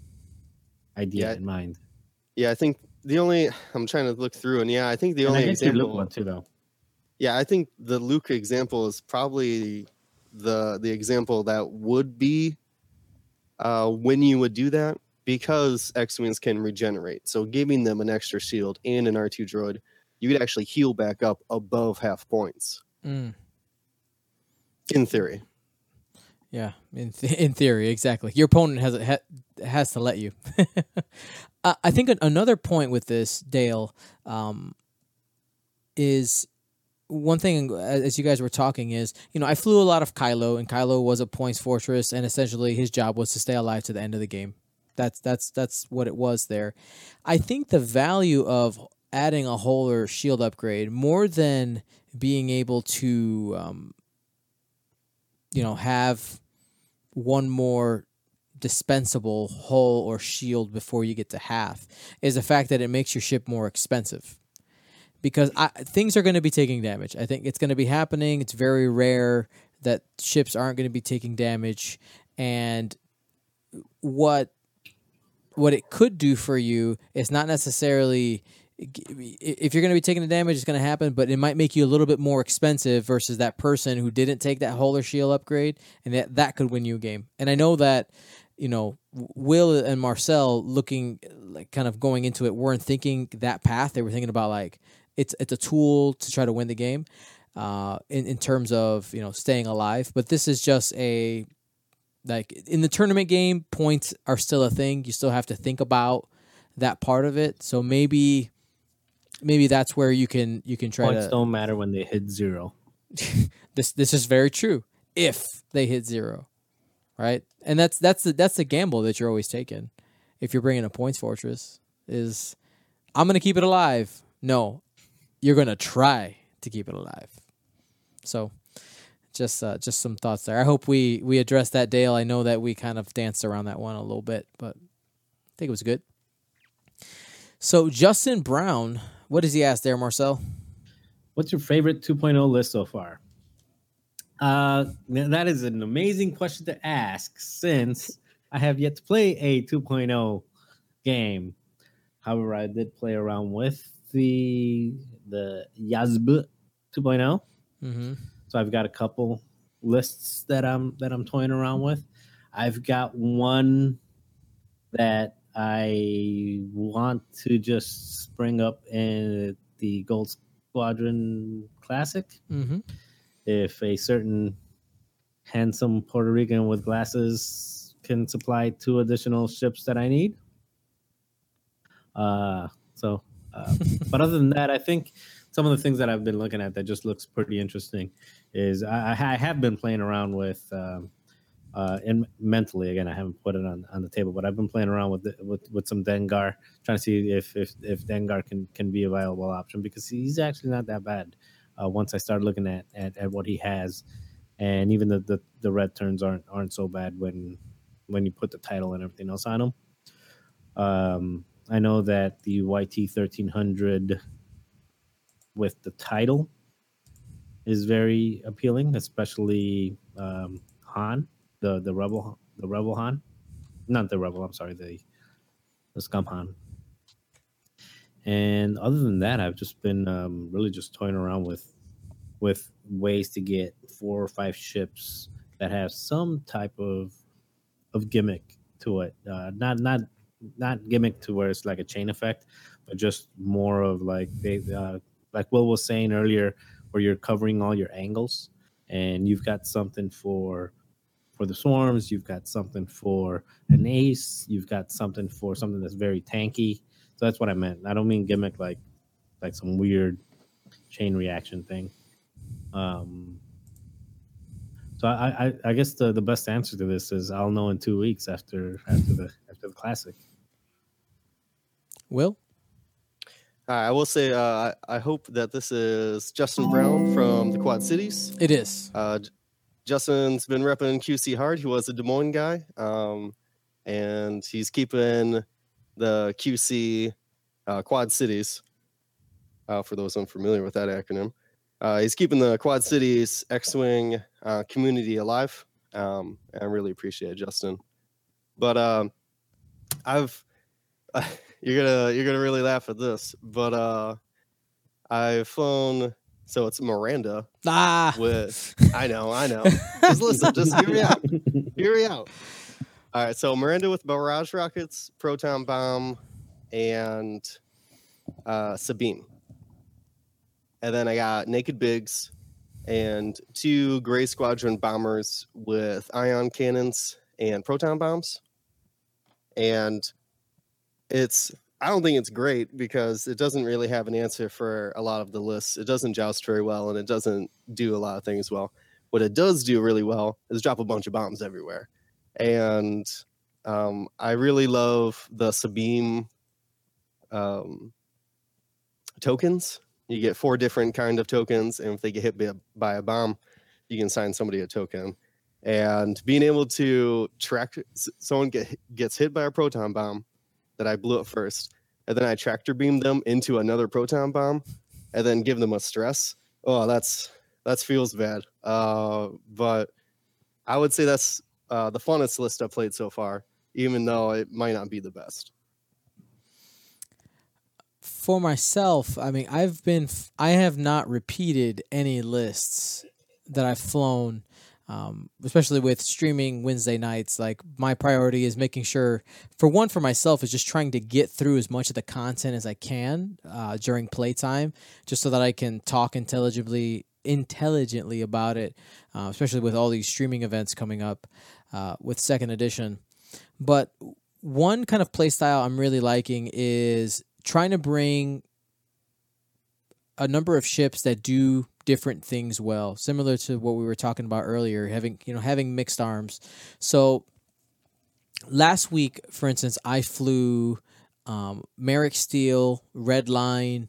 idea yeah. in mind. Yeah, I think the only I'm trying to look through, and yeah, I think the and only example Luke one too, though. Yeah, I think the Luke example is probably the the example that would be uh, when you would do that, because X-Wings can regenerate. So giving them an extra shield and an R two droid, you could actually heal back up above half points. Mm. In theory. Yeah, in th- in theory, exactly. Your opponent has ha- has to let you. uh, I think another point with this, Dale, um, is one thing, as you guys were talking, is, you know, I flew a lot of Kylo, and Kylo was a points fortress, and essentially his job was to stay alive to the end of the game. That's that's that's what it was there. I think the value of adding a hull or shield upgrade, more than being able to, um, you know, have one more dispensable hull or shield before you get to half is the fact that it makes your ship more expensive. Because I, things are going to be taking damage. I think it's going to be happening. It's very rare that ships aren't going to be taking damage. And what what it could do for you is not necessarily, if you're going to be taking the damage, it's going to happen, but it might make you a little bit more expensive versus that person who didn't take that hull or shield upgrade, and that, that could win you a game. And I know that, you know, Will and Marcel, looking like kind of going into it, weren't thinking that path. They were thinking about like, it's it's a tool to try to win the game uh, in, in terms of, you know, staying alive. But this is just a, like, in the tournament game, points are still a thing. You still have to think about that part of it. So maybe maybe that's where you can you can try Points to. don't matter when they hit zero. this this is very true. If they hit zero, right? And that's that's the that's the gamble that you're always taking. If you're bringing a points fortress, is I'm gonna keep it alive. No, you're gonna try to keep it alive. So, just uh, just some thoughts there. I hope we we addressed that, Dale. I know that we kind of danced around that one a little bit, but I think it was good. So Justin Brown, what does he ask there, Marcel? What's your favorite two point oh list so far? Uh, that is an amazing question to ask, since I have yet to play a two point oh game. However, I did play around with the the Yazb two point oh. Mm-hmm. So I've got a couple lists that I'm that I'm toying around with. I've got one that I want to just spring up in the Gold Squadron Classic. Mm-hmm. If a certain handsome Puerto Rican with glasses can supply two additional ships that I need. Uh, so, uh, but other than that, I think some of the things that I've been looking at that just looks pretty interesting is I, I have been playing around with, um, uh, and mentally, again, I haven't put it on, on the table, but I've been playing around with the, with, with some Dengar, trying to see if if, if Dengar can, can be a viable option, because he's actually not that bad. Uh, once I started looking at, at, at what he has, and even the, the, the red turns aren't aren't so bad when when you put the title and everything else on him. Um, I know that the Y T thirteen hundred with the title is very appealing, especially um, Han, the the rebel the rebel Han, not the rebel. I'm sorry, the the scum Han. And other than that, I've just been um, really just toying around with with ways to get four or five ships that have some type of of gimmick to it. Uh, not not not gimmick to where it's like a chain effect, but just more of like they uh, like Will was saying earlier, where you're covering all your angles, and you've got something for for the swarms, you've got something for an ace, you've got something for something that's very tanky. So that's what I meant. I don't mean gimmick like like some weird chain reaction thing. Um, so I, I, I guess the, the best answer to this is I'll know in two weeks after after the after the classic. Will? Uh, I will say uh, I, I hope that this is Justin Brown from the Quad Cities. It is. Uh, J- Justin's been repping Q C hard. He was a Des Moines guy, um, and he's keeping the Q C uh, Quad Cities, uh, for those unfamiliar with that acronym. Uh, he's keeping the Quad Cities X-Wing uh, community alive. Um, and I really appreciate it, Justin. But um, I've uh, you're gonna you're gonna really laugh at this, but uh, I've flown. So it's Miranda. Ah, With I know, I know. Just listen, just hear me out. Hear me out. All right, so Miranda with barrage rockets, proton bomb, and uh, Sabine. And then I got Naked Biggs and two Gray Squadron bombers with ion cannons and proton bombs. And it's I don't think it's great because it doesn't really have an answer for a lot of the lists. It doesn't joust very well, and it doesn't do a lot of things well. What it does do really well is drop a bunch of bombs everywhere. And um, I really love the Sabine um, tokens. You get four different kind of tokens, and if they get hit by a, by a bomb, you can assign somebody a token. And being able to track someone get, gets hit by a proton bomb that I blew up first, and then I tractor beam them into another proton bomb, and then give them a stress. Oh, that's that feels bad. Uh, but I would say that's uh, the funnest list I've played so far, even though it might not be the best. For myself, I mean, I've been, I have not repeated any lists that I've flown. Um, especially with streaming Wednesday nights, like my priority is making sure, for one, for myself, is just trying to get through as much of the content as I can uh, during playtime, just so that I can talk intelligently, intelligently about it, uh, especially with all these streaming events coming up uh, with second edition. But one kind of play style I'm really liking is trying to bring a number of ships that do different things well, similar to what we were talking about earlier, having, you know, having mixed arms. So last week, for instance, I flew um, Merrick Steel, Redline,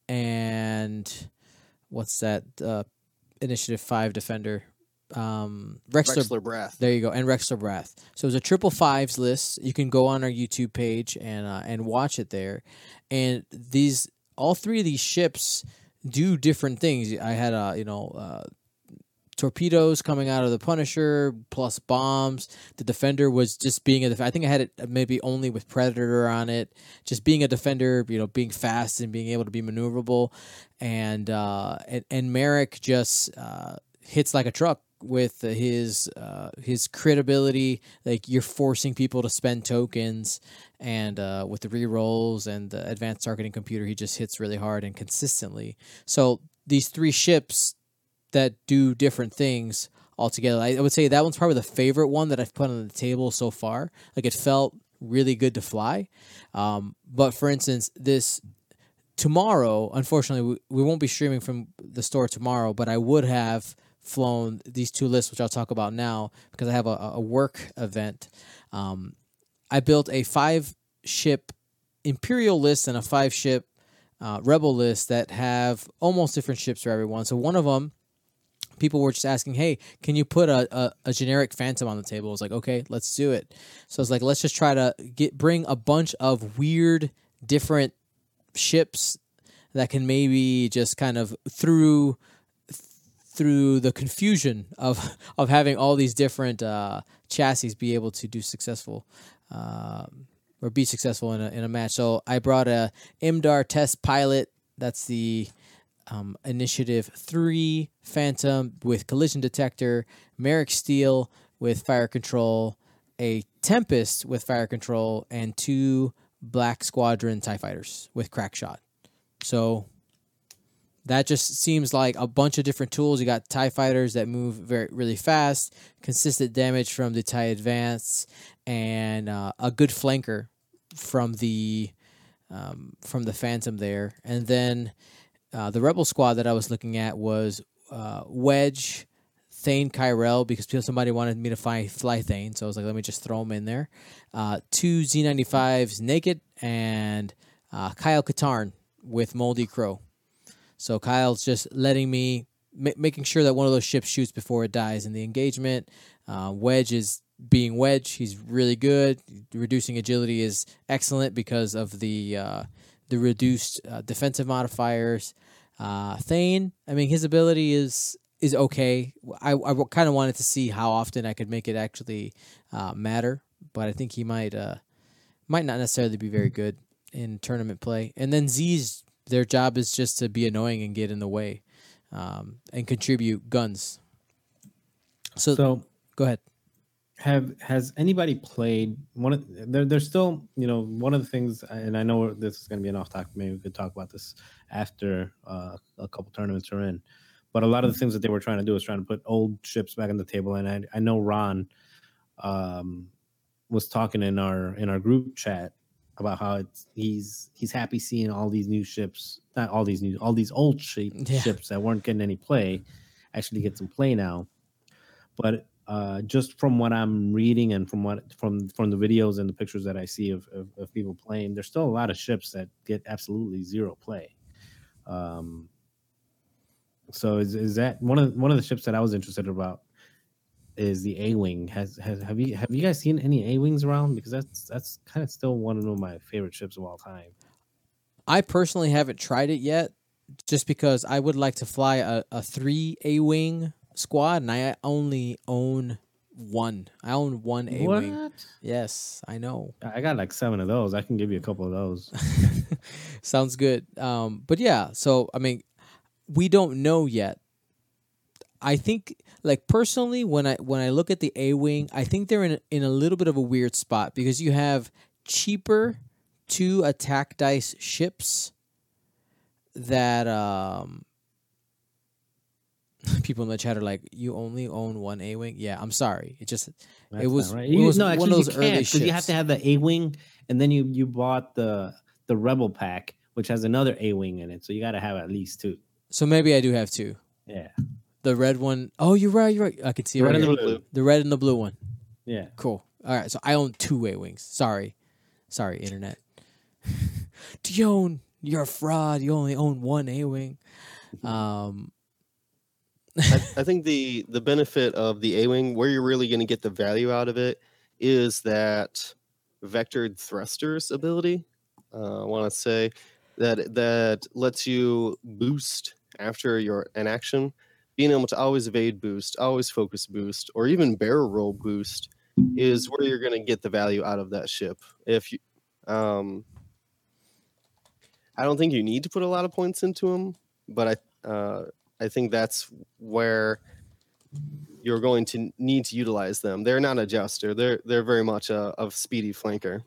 and what's that? Uh, Initiative five Defender. Um, Rexler, Rexler Brath. There you go, and Rexler Brath. So it was a triple fives list. You can go on our YouTube page and uh, and watch it there. And these, all three of these ships do different things. I had a, you know, uh, torpedoes coming out of the Punisher plus bombs. The Defender was just being a def- I think I had it maybe only with Predator on it, just being a defender, you know, being fast and being able to be maneuverable. And uh, and, and Merrick just uh, hits like a truck with his uh, his crit ability. Like, you're forcing people to spend tokens, and uh, with the rerolls and the advanced targeting computer, he just hits really hard and consistently. So these three ships that do different things altogether, I, I would say that one's probably the favorite one that I've put on the table so far. Like, it felt really good to fly. Um, but for instance, this tomorrow, unfortunately, we, we won't be streaming from the store tomorrow, but I would have flown these two lists, which I'll talk about now, because I have a, a work event. Um, I built a five-ship Imperial list and a five-ship uh, Rebel list that have almost different ships for everyone. So one of them, people were just asking, hey, can you put a, a, a generic Phantom on the table? I was like, okay, let's do it. So I was like, let's just try to get bring a bunch of weird, different ships that can maybe just kind of through through the confusion of of having all these different uh, chassis be able to do successful uh, or be successful in a in a match. So I brought a M D A R test pilot. That's the um, Initiative three Phantom with collision detector, Merrick Steel with fire control, a Tempest with fire control, and two Black Squadron TIE Fighters with crack shot. So that just seems like a bunch of different tools. You got TIE Fighters that move very really fast, consistent damage from the TIE Advance, and uh, a good flanker from the um, from the Phantom there. And then uh, the Rebel squad that I was looking at was uh, Wedge, Thane Kyrell, because somebody wanted me to fly, fly Thane, so I was like, let me just throw them in there. Uh, two Z ninety-fives Naked, and uh, Kyle Katarn with Moldy Crow. So Kyle's just letting me, ma- making sure that one of those ships shoots before it dies in the engagement. Uh, Wedge is being Wedge. He's really good. Reducing agility is excellent because of the uh, the reduced uh, defensive modifiers. Uh, Thane, I mean, his ability is is okay. I, I kind of wanted to see how often I could make it actually uh, matter, but I think he might uh, might not necessarily be very good in tournament play. And then Z's, their job is just to be annoying and get in the way um, and contribute guns. So, So go ahead. have has anybody played one of there? There's still, you know, one of the things, and I know this is going to be an off topic. Maybe we could talk about this after uh, a couple tournaments are in. But a lot of the things that they were trying to do is trying to put old ships back on the table. And I, I know Ron um, was talking in our in our group chat about how it's he's he's happy seeing all these new ships, not all these new, all these old shape Yeah. ships that weren't getting any play, actually get some play now. But uh, just from what I'm reading and from what from from the videos and the pictures that I see of, of, of people playing, there's still a lot of ships that get absolutely zero play. Um, so is is that one of one of the ships that I was interested about? is the A wing. Has has have you have you guys seen any A wings around? Because that's that's kind of still one of my favorite ships of all time. I personally haven't tried it yet, just because I would like to fly a, a three A wing squad, and I only own one. I own one A wing. What? Yes, I know. I got like seven of those. I can give you a couple of those. Sounds good. Um, but yeah, so I mean, we don't know yet. I think, like personally, when I when I look at the A wing, I think they're in a, in a little bit of a weird spot because you have cheaper two attack dice ships that um people in the chat are like, you only own one A wing. Yeah, I'm sorry. It just That's it was not right. it You- was no, one actually, of those you can't, early 'cause you have ships. to have the A wing, and then you you bought the the Rebel pack, which has another A wing in it. So you got to have at least two. So maybe I do have two. Yeah, The red one. Oh, you're right. You're right. I can see it red right and here. the blue. The red and the blue one. Yeah. Cool. All right. So I own two A wings. Sorry, sorry, internet. Do you own? You're a fraud. You only own one A wing. Um. I, I think the the benefit of the A-wing, where you're really going to get the value out of it, is that vectored thrusters ability. Uh, I want to say that that lets you boost after your an action, being able to always evade boost, always focus boost, or even barrel roll boost is where you're going to get the value out of that ship. If you, um, I don't think you need to put a lot of points into them, but I. Uh, I think that's where you're going to need to utilize them. They're not a jester. They're they're very much a, a speedy flanker.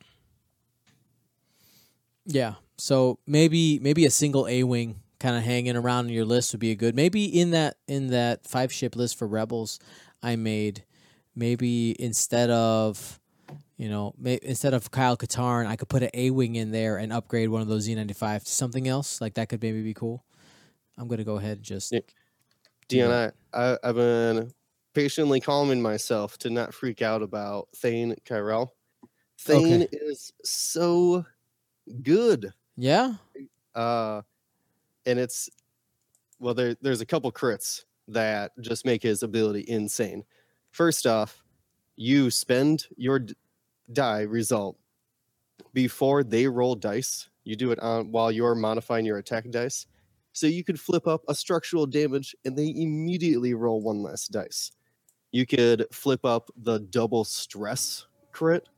Yeah. So maybe maybe a single A wing kind of hanging around in your list would be a good. Maybe in that in that five ship list for Rebels, I made maybe instead of you know may, instead of Kyle Katarn, I could put an A wing in there and upgrade one of those Z ninety-five to something else. Like that could maybe be cool. I'm gonna go ahead and just. Yeah. Dion, I, I I've been patiently calming myself to not freak out about Thane Kyrell. Thane Okay. is so good. Yeah. Uh, and it's well, there there's a couple crits that just make his ability insane. First off, you spend your d- die result before they roll dice. You do it on while you're modifying your attack dice, so you could flip up a structural damage and they immediately roll one less dice. You could flip up the double stress crit,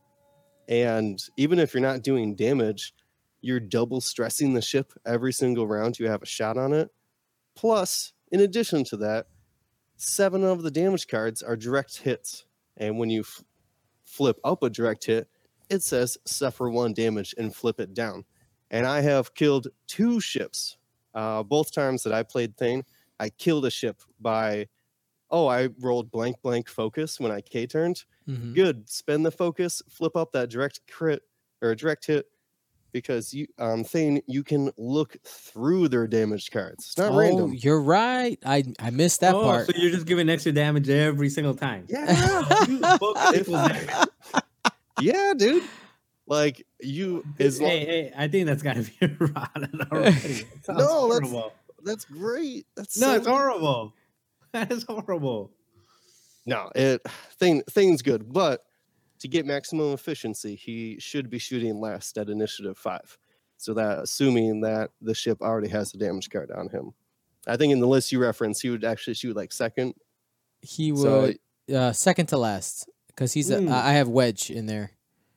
and even if you're not doing damage, you're double stressing the ship every single round you have a shot on it. Plus, in addition to that, seven of the damage cards are direct hits. And when you f- flip up a direct hit, it says suffer one damage and flip it down. And I have killed two ships. Uh, both times that I played Thane, I killed a ship by, oh, I rolled blank blank focus when I K-turned. Mm-hmm. Good. Spend the focus, flip up that direct crit or a direct hit, because you on Thane you can look through their damaged cards. It's not Oh, random. you're right. I I missed that oh, part. So you're just giving extra damage every single time. Yeah, Dude, focus equals damage. yeah, dude. Like you is Hey, hey, I think that's gotta be rotten already. That sounds No, that's- horrible. that's great. That's No, so it's horrible. That is horrible. No, it thing thing's good, but to get maximum efficiency, he should be shooting last at initiative five. So that assuming that the ship already has a damage card on him. I think in the list you referenced, he would actually shoot like second. He So would uh, second to last because he's a, Hmm. I I have Wedge in there.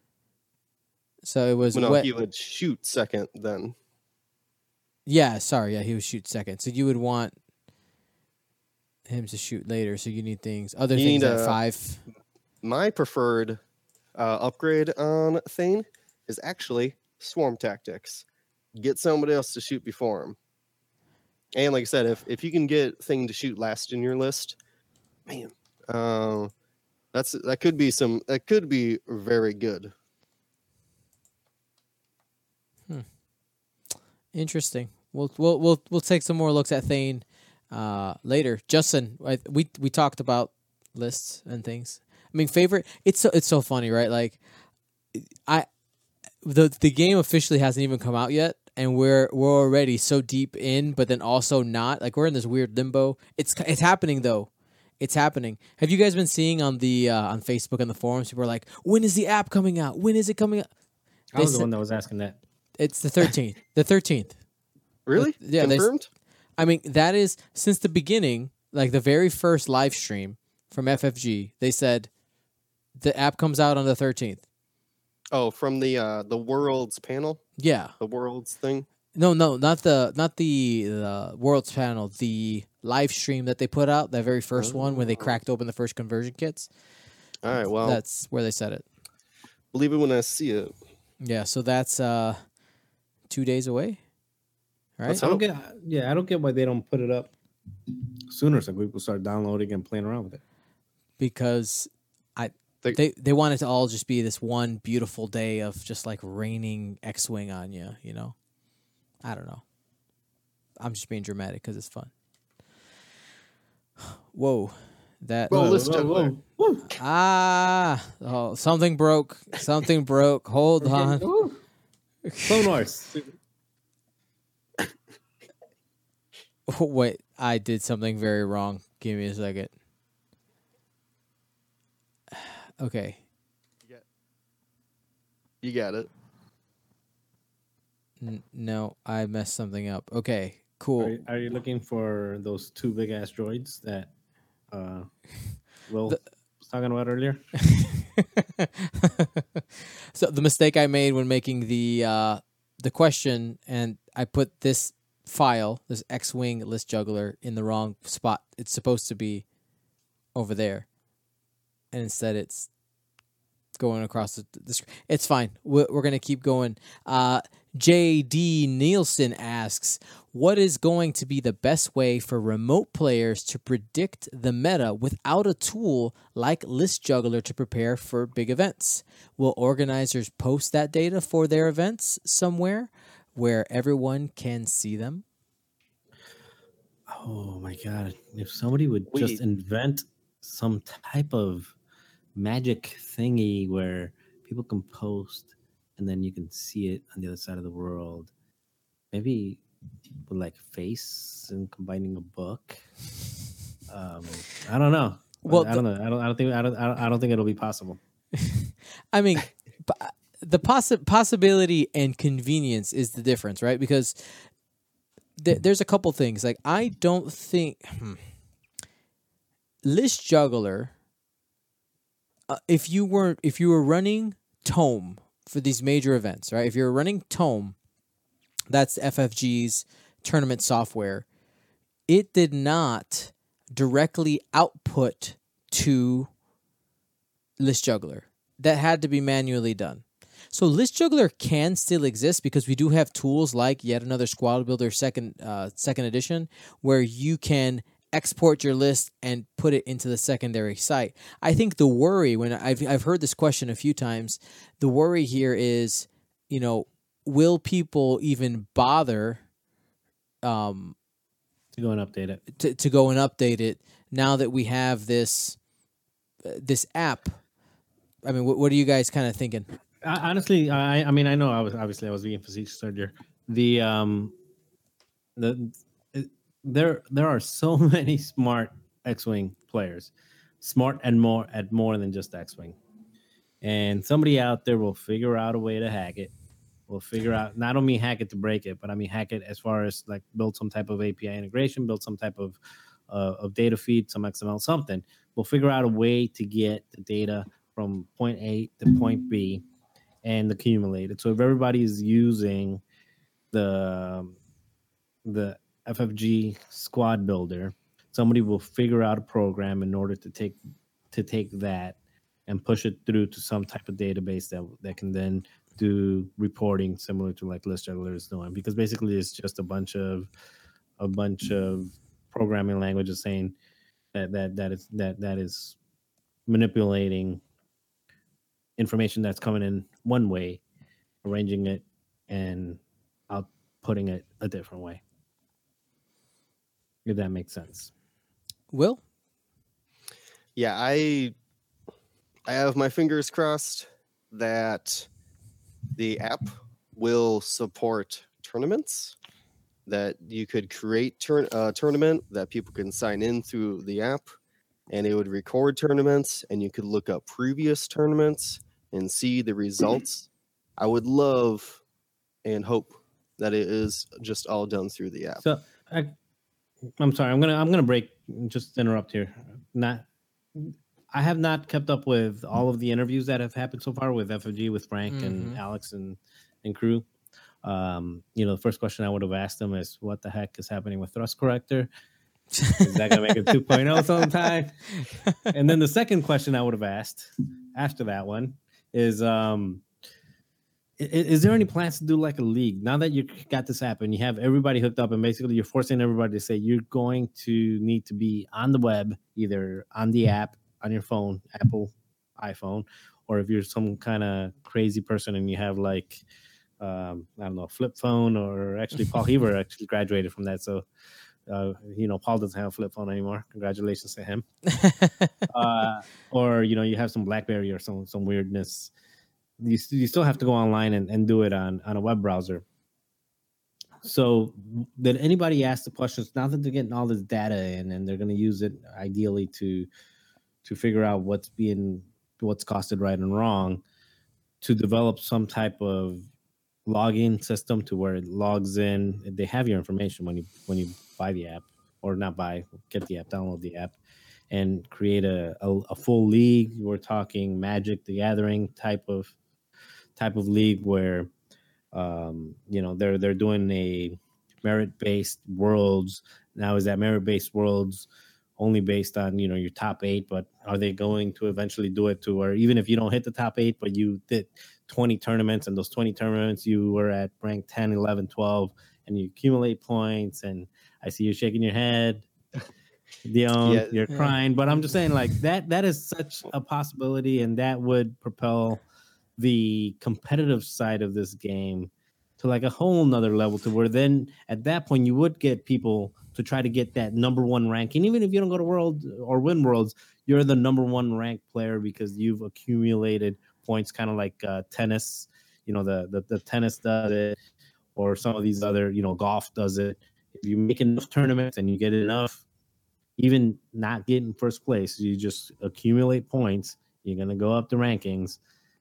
So it was well, no, Wed- he would shoot second then. yeah. Sorry, yeah, he would shoot second. So you would want him to shoot later. So you need things, other You things need at a- five. My preferred uh, upgrade on Thane is actually swarm tactics. Get somebody else to shoot before him. And like I said, if, if you can get Thane to shoot last in your list, man, uh, that's that could be some that could be very good. Interesting. We'll we'll we'll we'll take some more looks at Thane uh, later. Justin, I, we we talked about lists and things. I mean, favorite. It's so it's so funny, right? Like, I the the game officially hasn't even come out yet, and we're we're already so deep in, but then also not. Like we're in this weird limbo. It's it's happening though. It's happening. Have you guys been seeing on the uh, on Facebook and the forums? People are like, "When is the app coming out? When is it coming out?" I They was the said- one that was asking that. It's the thirteenth. The thirteenth. Really? Yeah, they- Confirmed? I mean, that is since the beginning, like the very first live stream from F F G. They said the app comes out on the thirteenth. Oh, from the uh, the Worlds panel, Yeah. the Worlds thing. No, no, not the not the the Worlds panel. The live stream that they put out, that very first one when they cracked open the first conversion kits. All right, well, That's where they said it. believe it when I see it. Yeah, so that's uh two days away. Right? Let's I don't hope. get, yeah, I don't get why they don't put it up sooner so people start downloading and playing around with it. Because I They- they they want it to all just be this one beautiful day of just like raining X-wing on you, you know. I don't know. I'm just being dramatic because it's fun. Whoa, that Well, Whoa, let's whoa, jump whoa, there. whoa. ah oh something broke. Something broke. Hold on. Woo. Clone Wars. Wait, I did something very wrong. Give me a second. Okay. You got it. N- no, I messed something up. Okay, cool. Are, you- are you looking for those two big ass droids that uh, Will The- was talking about earlier? So the mistake I made when making the uh, the question, and I put this file, this X-wing list juggler, in the wrong spot. It's supposed to be over there, and instead it's going across the, the screen. It's fine. We're, we're gonna keep going. Uh, J D Nielsen asks, what is going to be the best way for remote players to predict the meta without a tool like List Juggler to prepare for big events? Will organizers post that data for their events somewhere where everyone can see them? Oh my god! If somebody would Wait. just invent some type of magic thingy where people can post and then you can see it on the other side of the world, maybe with like face and combining a book. Um, I don't know. Well, Well, I don't know. I don't. I don't think. I don't. I don't, I don't think it'll be possible. I mean, p- the possi- possibility and convenience is the difference, right? Because th- there's a couple things. Like, I don't think hmm, List Juggler. Uh, if you weren't, if you were running Tome for these major events, right? If you're running Tome, that's F F G's tournament software. It did not directly output to List Juggler. That had to be manually done. So List Juggler can still exist because we do have tools like Yet Another Squad Builder second uh, second edition, where you can export your list and put it into the secondary site. I think the worry, when I've I've heard this question a few times, the worry here is, you know, will people even bother um, To go and update it. to to go and update it now that we have this uh, this app? I mean, what, what are you guys kind of thinking? I, honestly, I. I mean, I know. I was obviously I was being facetious earlier. The um, the it, there there are so many smart X-wing players, smart and more at more than just X-wing, and somebody out there will figure out a way to hack it. Will figure out. Not only hack it to break it, but I mean hack it as far as like build some type of A P I integration, build some type of uh, of data feed, some X M L, something. We'll figure out a way to get the data from point A to point B and accumulate it. So if everybody is using the um, the F F G squad builder, somebody will figure out a program in order to take to take that and push it through to some type of database that that can then do reporting similar to like List Juggler is doing, because basically it's just a bunch of a bunch of programming languages saying that that that is that that is manipulating information that's coming in one way, arranging it and outputting it a different way. If that makes sense. Will? Yeah, I I have my fingers crossed that the app will support tournaments, that you could create turn a tournament that people can sign in through the app, and it would record tournaments, and you could look up previous tournaments and see the results. I would love and hope that it is just all done through the app. So I, I'm sorry. I'm gonna I'm gonna break. Just interrupt here. Not. I have not kept up with all of the interviews that have happened so far with F F G, with Frank Mm-hmm. and Alex and and crew. Um, you know, the first question I would have asked them is, "What the heck is happening with Thrust Corrector? Is that gonna make it two point oh sometime?" And then the second question I would have asked after that one is, um, is, is there any plans to do like a league now that you got this app and you have everybody hooked up, and basically you're forcing everybody to say you're going to need to be on the web, either on the app, on your phone, Apple iPhone, or if you're some kind of crazy person and you have like, um, I don't know, a flip phone, or actually Paul Heaver actually graduated from that. So, uh, you know, Paul doesn't have a flip phone anymore. Congratulations to him. uh, or, you know, you have some BlackBerry or some, some weirdness. You, you still have to go online and, and do it on, on a web browser. So did anybody ask the questions now that they're getting all this data in and they're going to use it ideally to, to figure out what's being, what's costed right and wrong, to develop some type of login system to where it logs in? They have your information when you, when you buy the app, or not buy, get the app, download the app, and create a, a, a full league. We're talking Magic the Gathering type of, type of league where, um, you know, they're, they're doing a merit-based worlds. Now, is that merit-based worlds only based on, you know, your top eight, but are they going to eventually do it to where even if you don't hit the top eight, but you did twenty tournaments, and those twenty tournaments you were at rank ten, eleven, twelve, and you accumulate points, and I see you shaking your head, Dion, Yeah. you're crying, but I'm just saying, like, that that is such a possibility, and that would propel the competitive side of this game to like a whole nother level, to where then at that point you would get people to try to get that number one ranking. Even if you don't go to World or win Worlds, you're the number one ranked player because you've accumulated points, kind of like uh, tennis. You know, the, the the tennis does it, or some of these other, you know, golf does it. If you make enough tournaments and you get enough, even not getting first place, you just accumulate points, you're going to go up the rankings.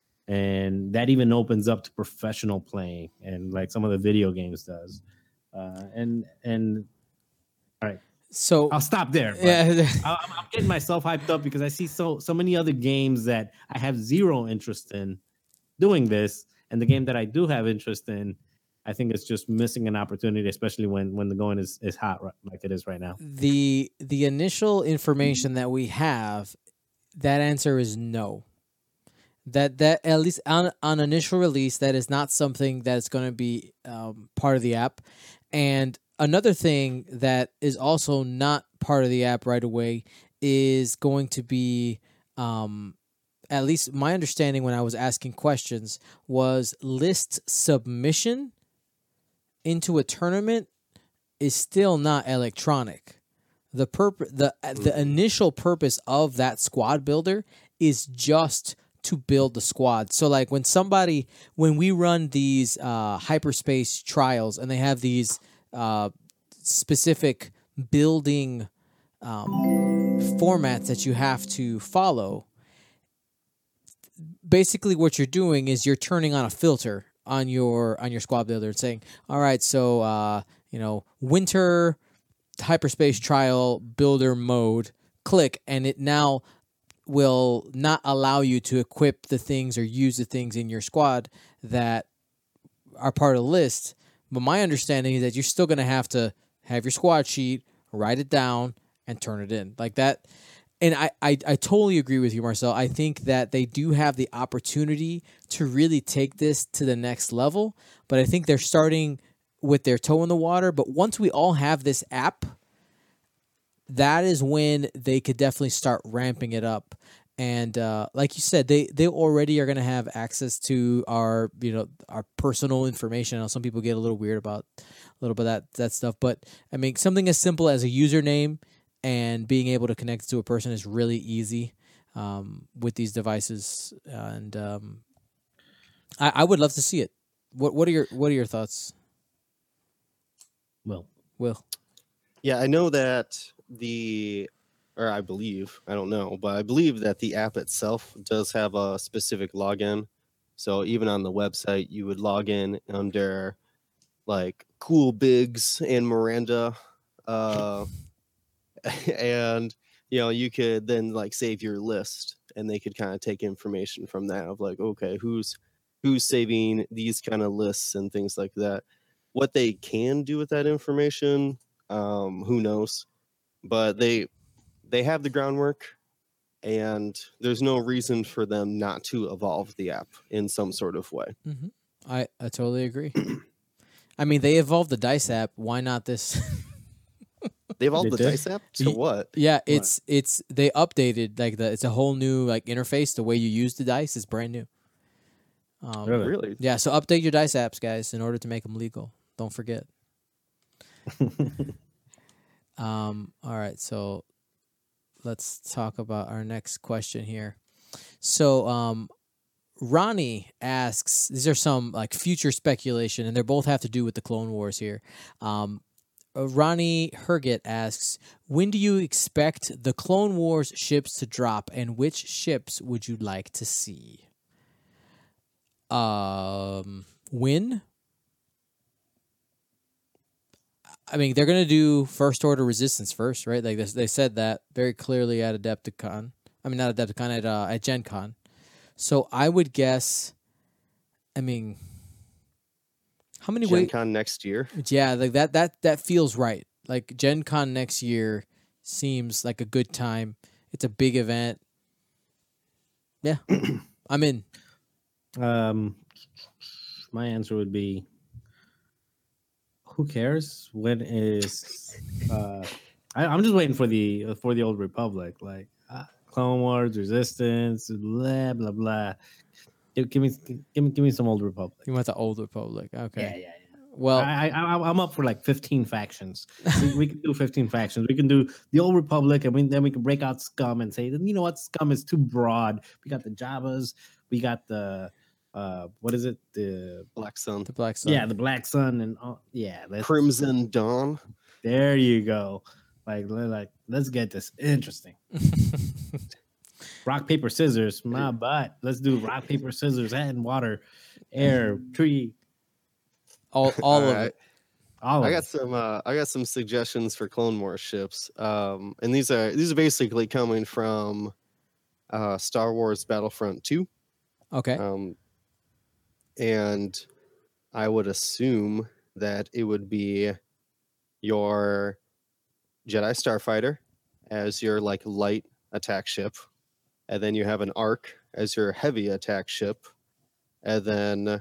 And that even opens up to professional playing, and like some of the video games does. Uh, and, and, all right. So I'll stop there. but yeah, I- I'm, I'm getting myself hyped up because I see so so many other games that I have zero interest in doing this, and the game that I do have interest in, I think it's just missing an opportunity, especially when when the going is, is hot right, like it is right now. the the initial information that we have, that answer is no. That that at least on on initial release, that is not something that is going to be um, part of the app. And another thing that is also not part of the app right away is going to be, um, at least my understanding when I was asking questions, was list submission into a tournament is still not electronic. The purpose, the the initial purpose of that squad builder is just to build the squad. So like when somebody, when we run these uh, hyperspace trials and they have these uh, specific building um, formats that you have to follow, basically what you're doing is you're turning on a filter on your on your squad builder and saying, all right, so uh, you know, winter hyperspace trial builder mode, click, and it now will not allow you to equip the things or use the things in your squad that are part of the list. But my understanding is that you're still going to have to have your squad sheet, write it down, and turn it in like that. And I, I, I totally agree with you, Marcel. I think that they do have the opportunity to really take this to the next level. But I think they're starting with their toe in the water. But once we all have this app, that is when they could definitely start ramping it up. And uh, like you said, they, they already are going to have access to our, you know, our personal information. I know some people get a little weird about a little bit of that, that stuff. But, I mean, something as simple as a username and being able to connect to a person is really easy um, with these devices. And um, I, I would love to see it. What What are your What are your thoughts? Well, Will? Yeah, I know that the or I believe, I don't know, but I believe that the app itself does have a specific login. So even on the website, you would log in under like Cool Biggs and Miranda, uh, and you know you could then like save your list, and they could kind of take information from that of like, okay, who's who's saving these kind of lists and things like that. What they can do with that information, um, who knows? But they they have the groundwork, and there's no reason for them not to evolve the app in some sort of way. Mm-hmm. I, I totally agree. I mean, they evolved the Dice app. Why not this? They evolved They the did? Dice app to what? Yeah, it's it's they updated like the it's a whole new like interface. The way you use the dice is brand new. Um, Really? Really? Yeah, so update your Dice apps, guys, in order to make them legal. Don't forget. um. All right, so let's talk about our next question here. So, um, Ronnie asks, these are some like future speculation, and they both have to do with the Clone Wars here. Um, uh, Ronnie Herget asks, when do you expect the Clone Wars ships to drop, and which ships would you like to see? Um, when? I mean, they're gonna do First Order Resistance first, right? Like they, they said that very clearly at Adepticon. I mean, not Adepticon, at uh, at Gen Con. So I would guess. I mean, how many Gen ways? Con next year. Yeah, like that. That that feels right. Like Gen Con next year seems like a good time. It's a big event. Yeah, I'm in. Um, my answer would be, who cares? When is? Uh, I, I'm just waiting for the for the Old Republic, like uh, Clone Wars, Resistance, blah blah blah. Give, give me give me give me some Old Republic. You want the Old Republic? Okay. Yeah, yeah, yeah. Well, I, I I'm up for like fifteen factions. We, we can do fifteen factions. We can do the Old Republic, and we, then we can break out Scum and say, you know what, Scum is too broad. We got the Jabbas. We got the uh, what is it? The Black Sun. the Black Sun. yeah, the Black Sun, and uh, yeah, let's, Crimson Dawn. there you go. Like, le- like, let's get this interesting. Rock, paper, scissors, my butt. Let's do rock, paper, scissors, and water, air, tree, all all of Alright. it. all of I got it. some. Uh, I got some suggestions for Clone Wars ships, um, and these are these are basically coming from uh, Star Wars Battlefront two, Okay. um, and I would assume that it would be your Jedi Starfighter as your like light attack ship, and then you have an Ark as your heavy attack ship, and then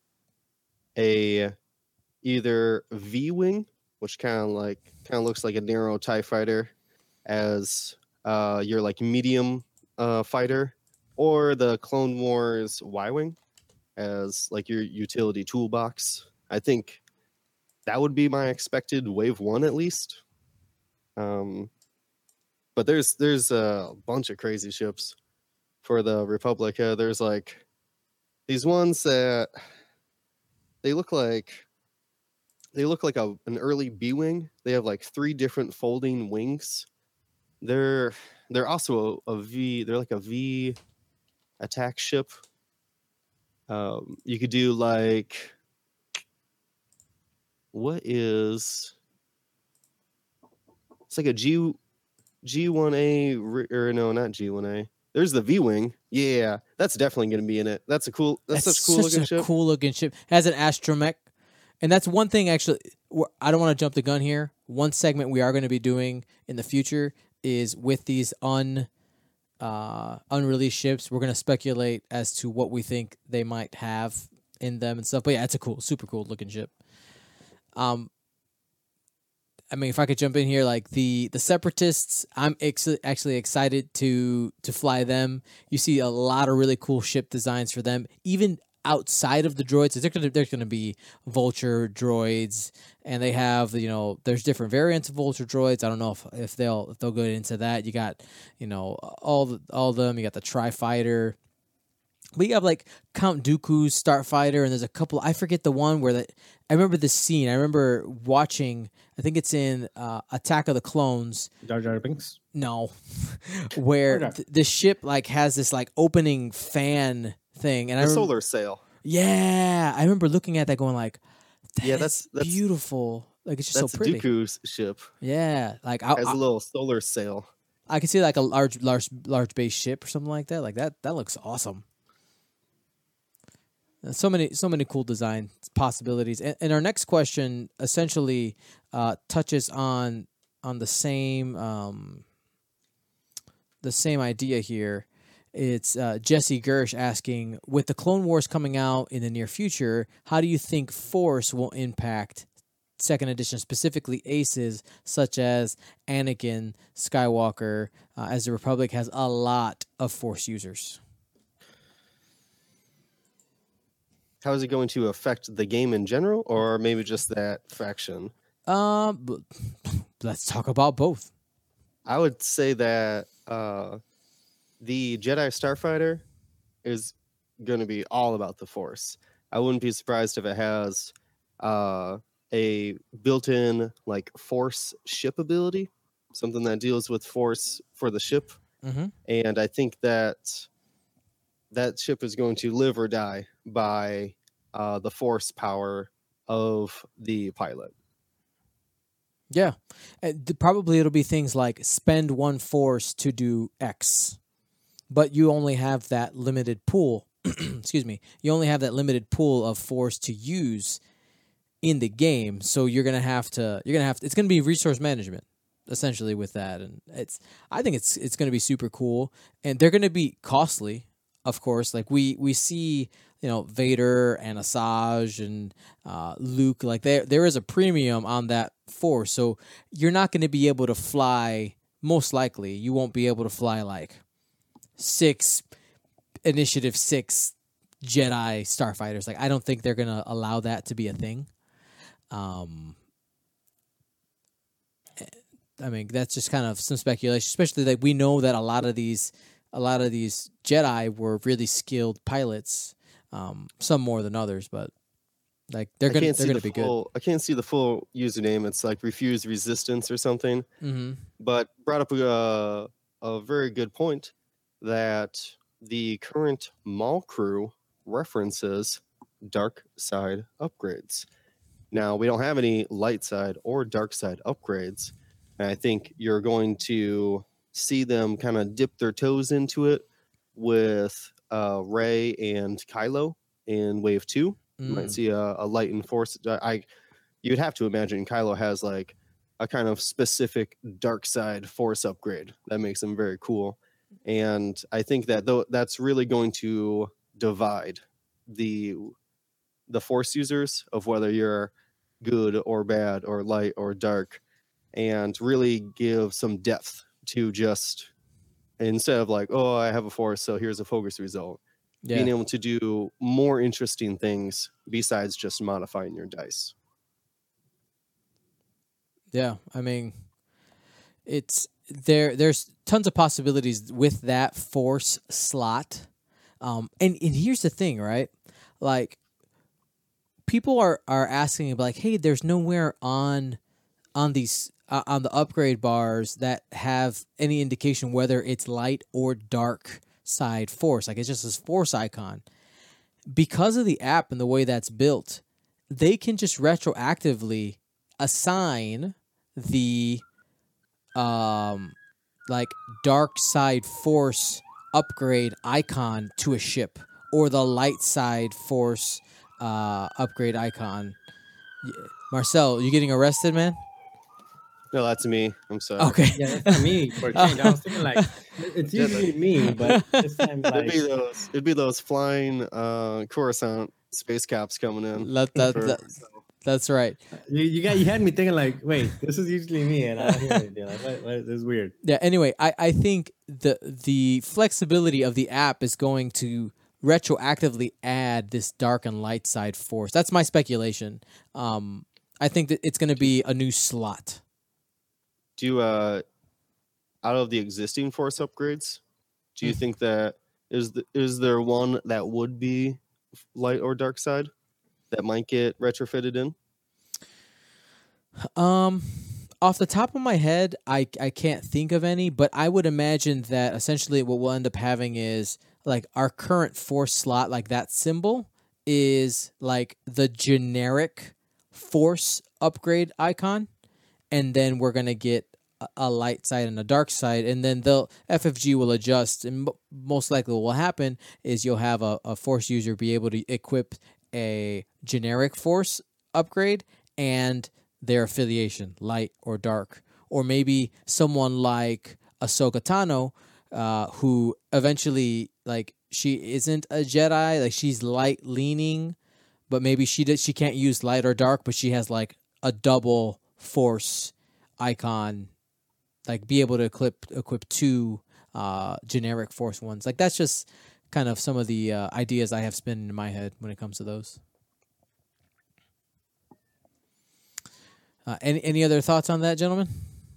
a either V-wing, which kind of like kind of looks like a narrow TIE fighter, as uh, your like medium uh, fighter, or the Clone Wars Y-wing as like your utility toolbox. I think that would be my expected wave one at least. Um, but there's there's a bunch of crazy ships for the Republic. Uh, there's like these ones that they look like they look like a an early B-wing. They have like three different folding wings. They're they're also a, a V. They're like a V attack ship. Um, you could do like what is it's like a G G one A or no, not G one A. There's the V-wing. Yeah, that's definitely going to be in it. That's a cool. That's, such a cool looking a ship. cool looking ship. Has an astromech, and that's one thing. Actually, we're- I don't want to jump the gun here. One segment we are going to be doing in the future is with these un uh, unreleased ships. We're going to speculate as to what we think they might have in them and stuff. But yeah, it's a cool, super cool looking ship. Um, I mean, if I could jump in here, like the the Separatists, I'm ex- actually excited to to fly them. You see a lot of really cool ship designs for them, even outside of the droids. There's gonna there's gonna be Vulture droids, and they have you know there's different variants of Vulture droids. I don't know if, if they'll if they'll go into that. You got you know all the, all of them. You got the Tri-Fighter. We have like Count Dooku's Starfighter, and there's a couple. I forget the one where the I remember this scene. I remember watching. I think it's in uh, Attack of the Clones. Jar Jar Binks. No, where Okay. th- the ship like has this like opening fan thing, and I The remember, solar sail. yeah, I remember looking at that, going like, that Yeah, is that's- that's- beautiful. Like it's just That's so pretty. Dooku's ship. Yeah, like I, Has I, a little solar sail. I could see like a large, large, large base ship or something like that. Like that, that looks awesome. Uh, So many, so many cool design possibilities. And, and our next question essentially uh, touches on on the same um, the same idea here. It's uh, Jesse Gersh asking, with the Clone Wars coming out in the near future, how do you think Force will impact second edition, specifically aces such as Anakin Skywalker, uh, as the Republic has a lot of Force users? How is it going to affect the game in general, or maybe just that faction? Um, but let's talk about both. I would say that uh, the Jedi Starfighter is going to be all about the Force. I wouldn't be surprised if it has uh, a built-in like Force ship ability, something that deals with Force for the ship. Mm-hmm. And I think that that ship is going to live or die by uh, the Force power of the pilot. Yeah, Uh, th- probably it'll be things like spend one Force to do X, but you only have that limited pool. Excuse me. You only have that limited pool of Force to use in the game, so you're gonna have to. You're gonna have. To, it's gonna be resource management essentially with that, and it's. I think it's it's gonna be super cool, and they're gonna be costly, of course. Like we we see, you know, Vader and Asajj and uh, Luke. Like there there is a premium on that Force, so you're not going to be able to fly. Most likely, you won't be able to fly like six Initiative six Jedi starfighters. Like I don't think they're going to allow that to be a thing. Um, I mean that's just kind of some speculation, especially that we know that a lot of these a lot of these Jedi were really skilled pilots. Um, some more than others, but like they're I gonna can't they're see gonna the be full, I can't see the full username. It's like refuse resistance or something. good. Mm-hmm. But brought up a, a very good point that the current Maul crew references dark side upgrades. Now, we don't have any light side or dark side upgrades. And I think you're going to see them kind of dip their toes into it with uh, Rey and Kylo in Wave two. You might Mm. see a, a light and force. I, you'd have to imagine Kylo has like a kind of specific dark side force upgrade that makes him very cool. And I think that though that's really going to divide the the force users of whether you're good or bad or light or dark, and really give some depth to just instead of like, oh, I have a force, so here's a focus result. Yeah. Being able to do more interesting things besides just modifying your dice. Yeah, I mean, it's there. There's tons of possibilities with that Force slot, um, and and here's the thing, right? Like, people are are asking, like, hey, there's nowhere on on these uh, on the upgrade bars that have any indication whether it's light or dark side Force. Like, it's just this Force icon. Because of the app and the way that's built, they can just retroactively assign the um like dark side Force upgrade icon to a ship, or the light side Force uh upgrade icon. Y- Marcel, you getting arrested, man? No, that's me. I'm sorry. Okay. Yeah, that's not me for a change. I was thinking like it's usually me, but this time It'd like be those. It'd be those flying uh, Coruscant space caps coming in. Let that, for- that that's right. you, you got you had me thinking like, wait, this is usually me, and I don't hear anything. Like, what, what, this is weird. Yeah, anyway, I, I think the the flexibility of the app is going to retroactively add this dark and light side Force. That's my speculation. Um, I think that it's going to be a new slot. Do you, uh, out of the existing force upgrades, do you Hmm. think that is the, is there one that would be light or dark side that might get retrofitted in? Um, off the top of my head, I I can't think of any, but I would imagine that essentially what we'll end up having is like our current force slot, like that symbol is like the generic force upgrade icon, and then we're gonna get a, a light side and a dark side, and then they'll F F G will adjust, and mo- most likely what will happen is you'll have a, a force user be able to equip a generic force upgrade and their affiliation, light or dark, or maybe someone like Ahsoka Tano, uh, who eventually, like, she isn't a Jedi, like she's light leaning, but maybe she does, she can't use light or dark, but she has like a double force icon, like be able to equip equip two uh, generic force ones. Like that's just kind of some of the uh, ideas I have spinning in my head when it comes to those. Uh, any any other thoughts on that, gentlemen?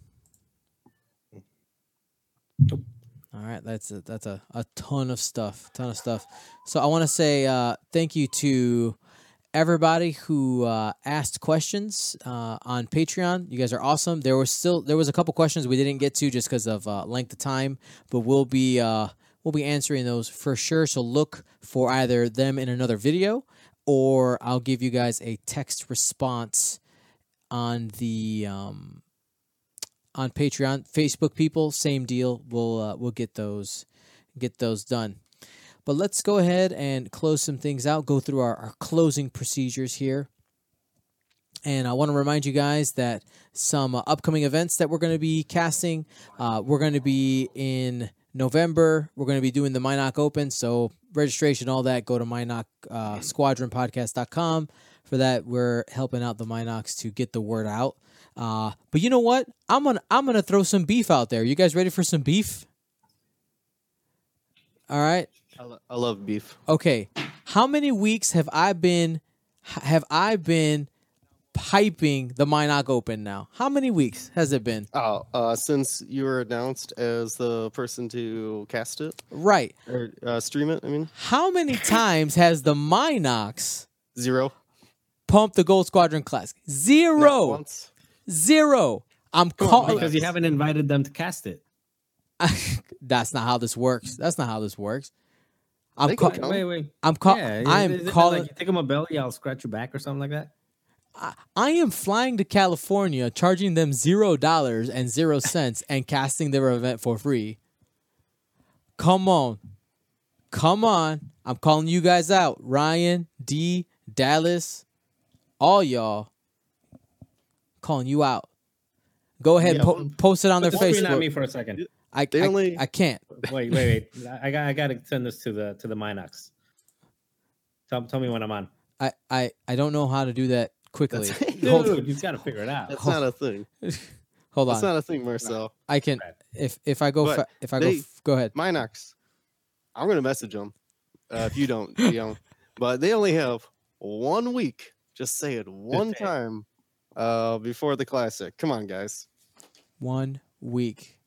Nope. All right, that's a, that's a, a ton of stuff, ton of stuff. So I want to say uh, thank you to everybody who uh, asked questions uh, on Patreon. You guys are awesome. There was still there was a couple questions we didn't get to just because of uh, length of time, but we'll be uh, we'll be answering those for sure. So look for either them in another video, or I'll give you guys a text response on the um, on Patreon. Facebook people, same deal. We'll uh, we'll get those get those done. But let's go ahead and close some things out. Go through our, our closing procedures here. And I want to remind you guys that some uh, upcoming events that we're going to be casting. Uh, we're going to be in November. We're going to be doing the Minoc Open. So registration, all that, go to Minoc uh, Squadron Podcast dot com. For that, we're helping out the Minocs to get the word out. Uh, but you know what? I'm gonna I'm gonna throw some beef out there. You guys ready for some beef? All right. I, lo- I love beef. Okay. How many weeks have I been have I been piping the Minoc Open now? How many weeks has it been? Oh, uh, since you were announced as the person to cast it Right. or uh, stream it, I mean, How many times has the Minocs zero. pumped the Gold Squadron Classic? Not Zero. once. Zero. I'm on, calling. Because you haven't invited them to cast it. That's not how this works. That's not how this works. I'm They call- can come. Wait, wait. I'm call- Yeah, I'm is it calling. Like you take them a belly, I'll scratch your back or something like that. I, I am flying to California, charging them zero dollars and zero cents, and casting their event for free. Come on, come on! I'm calling you guys out, Ryan, D, Dallas, all y'all. Calling you out. Go ahead, Yeah, po- well, post it on their Don't screen at Facebook. me for a second. I, They I, only- I can't. Wait, wait, wait. I got I got to send this to the to the Minocs. Tell tell me when I'm on. I, I, I don't know how to do that quickly. That's, Hold, Dude, you've got to figure it out. that's not a thing. hold That's on. not a thing, Marcel. I can if if I go But fa- if I they- go f- go ahead. Minox. I'm gonna message them. Uh, if you don't, you don't. But they only have one week. Just say it one say it. time uh, before the classic. Come on, guys. One week.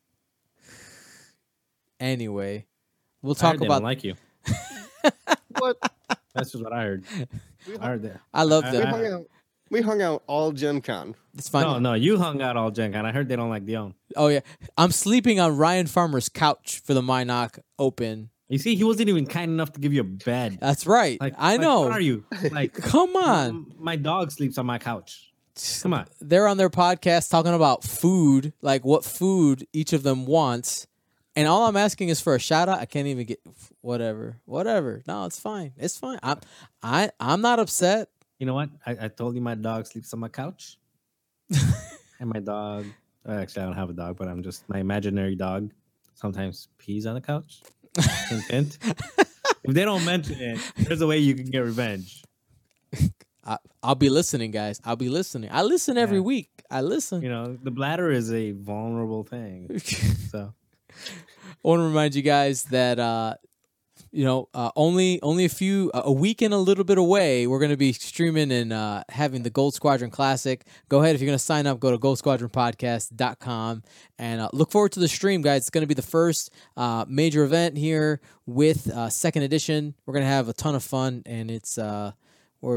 Anyway, we'll I talk heard they about. don't like you. What? That's just what I heard. We I hung, heard that. I love I- we them. hung out. We hung out all Gen Con. It's fine. No, no, you hung out all Gen Con. I heard they don't like Dion. Oh yeah, I'm sleeping on Ryan Farmer's couch for the Minoc Open. You see, he wasn't even kind enough to give you a bed. That's right. Like I like, know. What are you? Like, Come on. m- my dog sleeps on my couch. Come on. They're on their podcast talking about food, like what food each of them wants. And all I'm asking is for a shout out. I can't even get whatever. Whatever. No, it's fine. It's fine. I'm I I'm not upset. You know what? I, I told you my dog sleeps on my couch. And my dog, actually, I don't have a dog, but I'm just my imaginary dog sometimes pees on the couch. Hint, hint. If they don't mention it, there's a way you can get revenge. I, I'll be listening, guys. I'll be listening. I listen every Yeah. week. I listen. You know, the bladder is a vulnerable thing. So I want to remind you guys that uh, you know uh, only only a few a week and a little bit away, we're going to be streaming and uh, having the Gold Squadron Classic. Go ahead, if you're going to sign up, go to gold squadron podcast dot com and uh, look forward to the stream, guys. It's going to be the first uh, major event here with uh, second edition. We're going to have a ton of fun, and it's uh, we're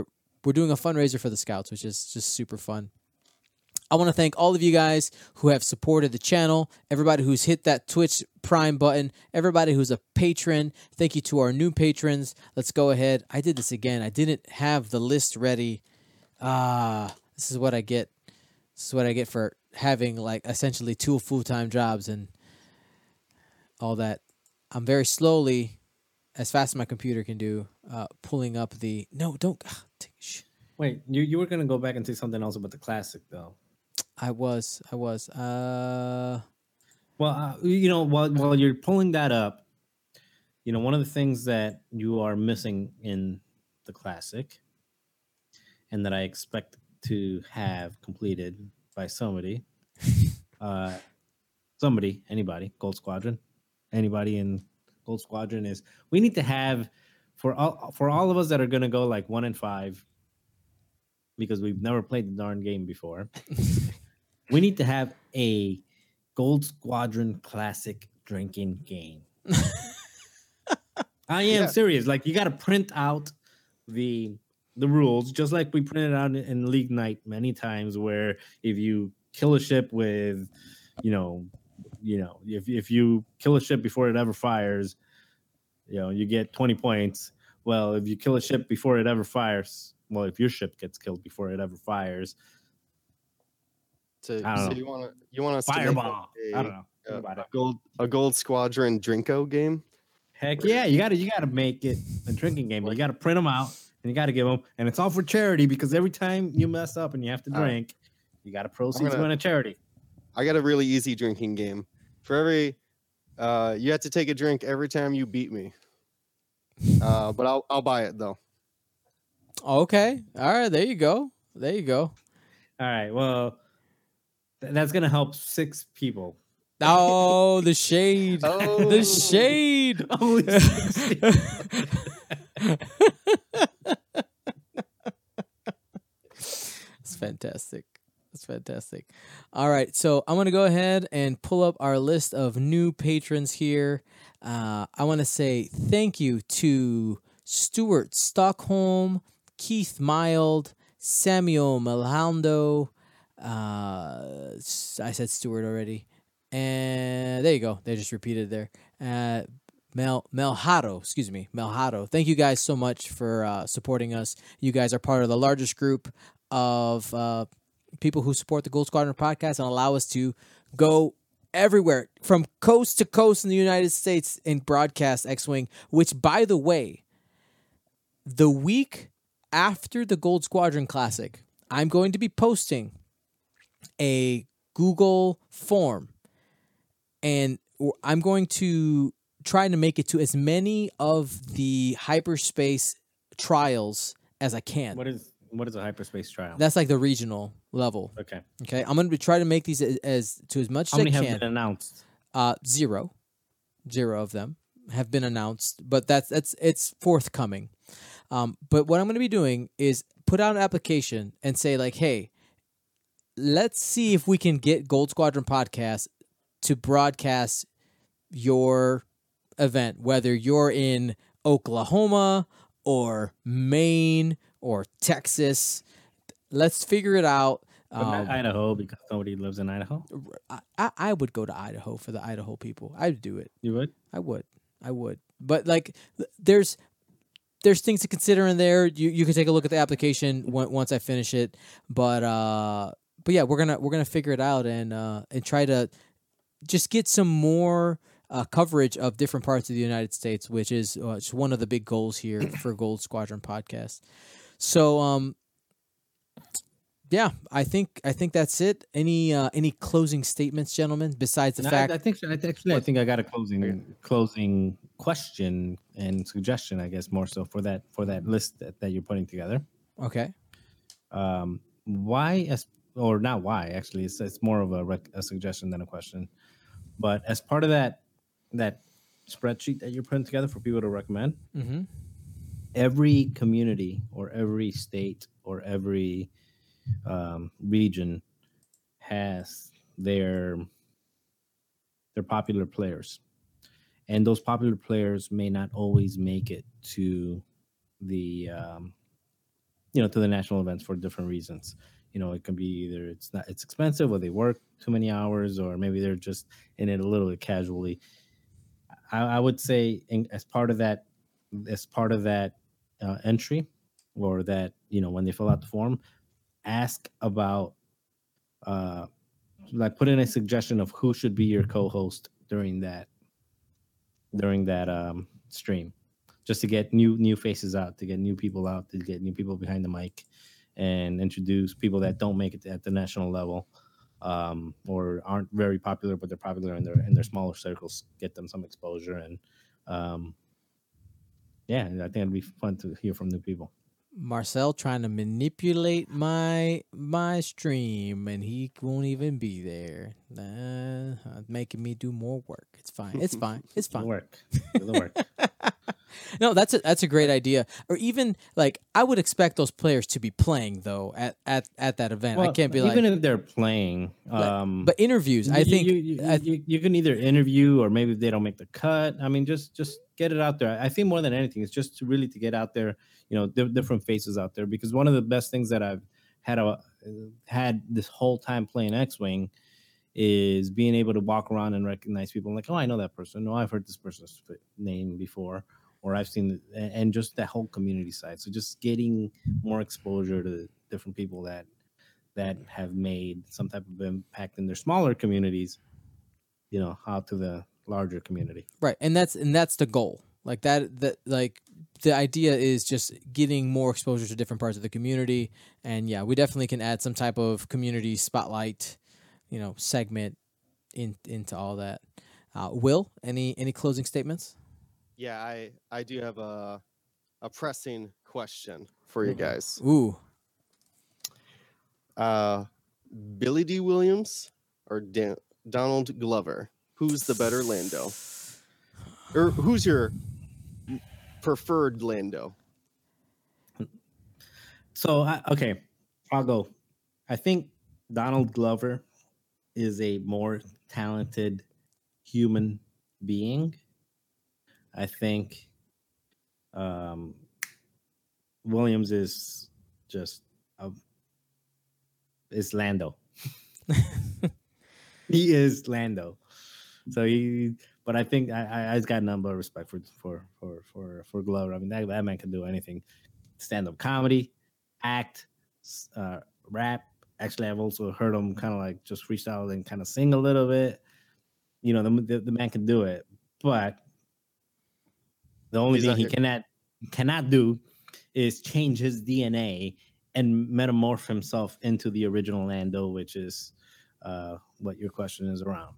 we're doing a fundraiser for the Scouts, which is just super fun. I want to thank all of you guys who have supported the channel, everybody who's hit that Twitch Prime button, everybody who's a patron. Thank you to our new patrons. Let's go ahead. I did this again. I didn't have the list ready. Ah, this is what I get. This is what I get for having like essentially two full-time jobs and all that. I'm very slowly, as fast as my computer can do, uh, pulling up the... No, don't... ah, take, sh- Wait, you, you were going to go back and say something else about the Classic, though. I was. I was. Uh... Well, uh, you know, while, while you're pulling that up, you know, one of the things that you are missing in the Classic and that I expect to have completed by somebody, uh, somebody, anybody, Gold Squadron, anybody in Gold Squadron is we need to have for all for all of us that are gonna go like one and five because we've never played the darn game before. We need to have a Gold Squadron Classic drinking game. I am Yeah. serious. Like you got to print out the the rules, just like we printed out in League Night many times, where if you kill a ship with, you know, you know, if if you kill a ship before it ever fires, you know, you get twenty points. Well, if you kill a ship before it ever fires, well, if your ship gets killed before it ever fires, So, I don't so know. you want to you want us to make fireball. a, I don't know. a, Think about it. gold a Gold Squadron Drinko game? Heck yeah, you gotta you gotta make it a drinking game. You gotta print them out and you gotta give them, and it's all for charity because every time you mess up and you have to All right. drink, you gotta proceed gonna- going to charity. I got a really easy drinking game. For every, uh, you have to take a drink every time you beat me. Uh, but I'll I'll buy it though. Okay. All right. There you go. There you go. All right, well, th- that's gonna help six people. Oh, the shade. Oh. The shade. Only six people. It's fantastic. That's fantastic. All right, so I'm going to go ahead and pull up our list of new patrons here. Uh, I want to say thank you to Stuart Stockholm, Keith Mild, Samuel Malhando. Uh, I said Stuart already. And there you go. They just repeated there. Uh, Mel Melhado, excuse me, Melhado. Thank you guys so much for uh, supporting us. You guys are part of the largest group of uh, people who support the Gold Squadron podcast and allow us to go everywhere from coast to coast in the United States and broadcast X-Wing, which, by the way, the week after the Gold Squadron Classic, I'm going to be posting a Google form, and I'm going to try to make it to as many of the hyperspace trials as I can. What is what is a hyperspace trial? That's like the regional level. Okay. Okay, I'm going to try to make these as, as to as much How as I many have can. been announced? Uh, zero, zero of them have been announced, but that's that's it's forthcoming. Um, but what I'm going to be doing is put out an application and say like, hey, let's see if we can get Gold Squadron Podcast to broadcast your event, whether you're in Oklahoma or Maine or Texas. Let's figure it out. But not Um, Idaho, because nobody lives in Idaho. I, I I would go to Idaho for the Idaho people. I'd do it. You would? I would. I would. But like, th- there's there's things to consider in there. You you can take a look at the application on- once I finish it. But uh, but yeah, we're gonna we're gonna figure it out and uh and try to just get some more uh, coverage of different parts of the United States, which is uh, it's one of the big goals here for Gold Squadron Podcast. So um. Yeah, I think I think that's it. Any uh, any closing statements, gentlemen? Besides the No, fact, I, I think I th- actually I think I got a closing closing question and suggestion, I guess, more so for that for that list that, that you're putting together. okay, Um, why as or not why actually it's it's more of a, rec- a suggestion than a question. But as part of that that spreadsheet that you're putting together for people to recommend, mm-hmm. every community or every state or every um, region has their their popular players, and those popular players may not always make it to the um, you know, to the national events for different reasons. You know, it can be either it's not it's expensive, or they work too many hours, or maybe they're just in it a little bit casually. I, I would say, in, as part of that, as part of that uh, entry, or that, you know, when they fill out the form, ask about, uh, like, put in a suggestion of who should be your co-host during that during that um, stream, just to get new new faces out, to get new people out, to get new people behind the mic, and introduce people that don't make it at the national level, um, or aren't very popular, but they're popular in their in their smaller circles. Get them some exposure, and um, yeah, I think it'd be fun to hear from new people. Marcel trying to manipulate my my stream, and he won't even be there. Uh, making me do more work. It's fine. It's fine. It's fine. It'll work. It'll work. No, that's a that's a great idea. Or even like I would expect those players to be playing though at at, at that event. Well, I can't be even like if they're playing, um, but interviews. I you, think you, you, I, you, you can either interview, or maybe if they don't make the cut. I mean, just just get it out there. I think more than anything, it's just to really to get out there. You know, di- different faces out there, because one of the best things that I've had a had this whole time playing X-Wing is being able to walk around and recognize people. I'm like, oh, I know that person. No, I've heard this person's name before, or I've seen, the, and just that whole community side. So just getting more exposure to different people that that have made some type of impact in their smaller communities, you know, out to the larger community. right, and that's and that's the goal. Like that, that like the idea is just getting more exposure to different parts of the community, and yeah, we definitely can add some type of community spotlight, you know, segment in into all that. Uh, Will, any any closing statements? Yeah, I I do have a a pressing question for you guys. Ooh, Uh, Billy D. Williams or Dan- Donald Glover? Who's the better Lando? Or who's your preferred Lando? So, I, okay, I'll go. I think Donald Glover is a more talented human being. I think um, Williams is just a, is Lando. He is Lando. So he, but I think I, I I've got none but respect for for for for for Glover. I mean, that, that man can do anything: stand-up comedy, act, uh, rap. Actually, I've also heard him kind of like just freestyle and kind of sing a little bit. You know, the the, the man can do it, but the only He's thing not he here. cannot cannot do is change his D N A and metamorph himself into the original Lando, which is uh, what your question is around.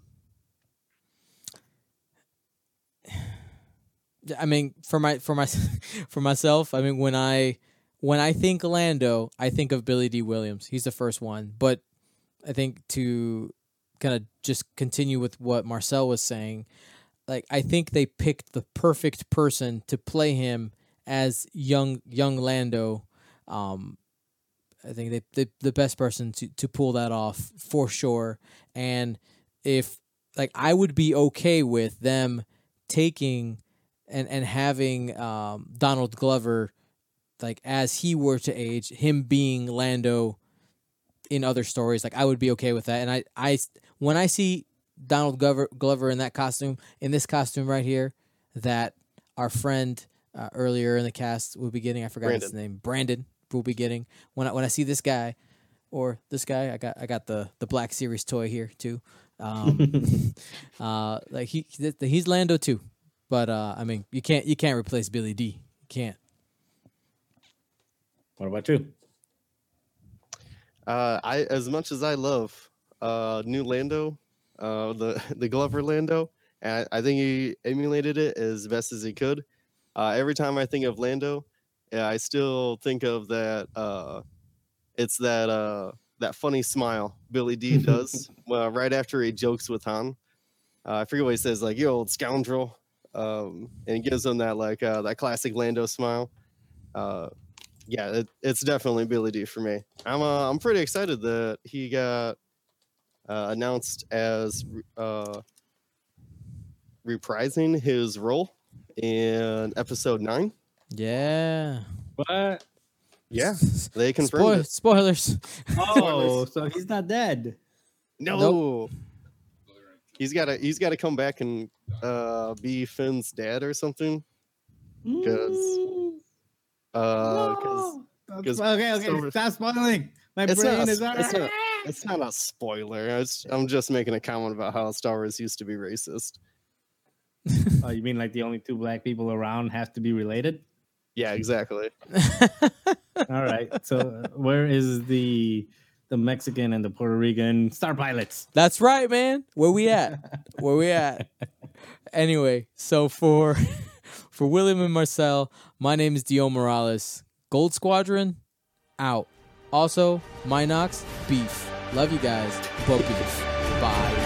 I mean, for my for my for myself, I mean, when I when I think Lando, I think of Billy D. Williams. He's the first one, but I think to kind of just continue with what Marcel was saying, like I think they picked the perfect person to play him as young young Lando. Um, I think they, they the best person to, to pull that off for sure. And if like I would be okay with them taking and and having um, Donald Glover like as he were to age, him being Lando in other stories, like I would be okay with that. And I, I when I see Donald Glover, Glover in that costume, in this costume right here, that our friend uh, earlier in the cast will be getting, I forgot Brandon. his name, Brandon will be getting. When I, when I see this guy or this guy, I got I got the the Black Series toy here too. Um, uh, like he he's Lando too, but uh, I mean you can't you can't replace Billy D. You can't. What about you? Uh, I as much as I love uh, new Lando, uh, the the Glover Lando, and I, I think he emulated it as best as he could. Uh, every time I think of Lando, yeah, I still think of that. Uh, it's that uh, that funny smile Billy D does well, right after he jokes with Han. Uh, I forget what he says, like "you old scoundrel," um, and he gives him that like uh, that classic Lando smile. Uh, Yeah, it, it's definitely Billy D for me. I'm uh, I'm pretty excited that he got uh, announced as uh, reprising his role in episode nine. Yeah. What? Yeah, they confirmed Spoil- it. spoilers. Oh, so he's not dead. No, Nope. he's got to he's got to come back and uh, be Finn's dad or something. Because Mm, uh, 'cause no. 'cause okay, okay, so- stop spoiling. My it's brain not, a, is it's, not, it's not a spoiler. I was, I'm just making a comment about how Star Wars used to be racist. Oh, you mean like the only two black people around have to be related? Yeah, exactly. All right. So uh, where is the the Mexican and the Puerto Rican star pilots? That's right, man. Where we at? Where we at? Anyway, so for for William and Marcel, my name is Dio Morales. Gold Squadron, out. Also, Minox, beef. Love you guys. Bo beef. Bye.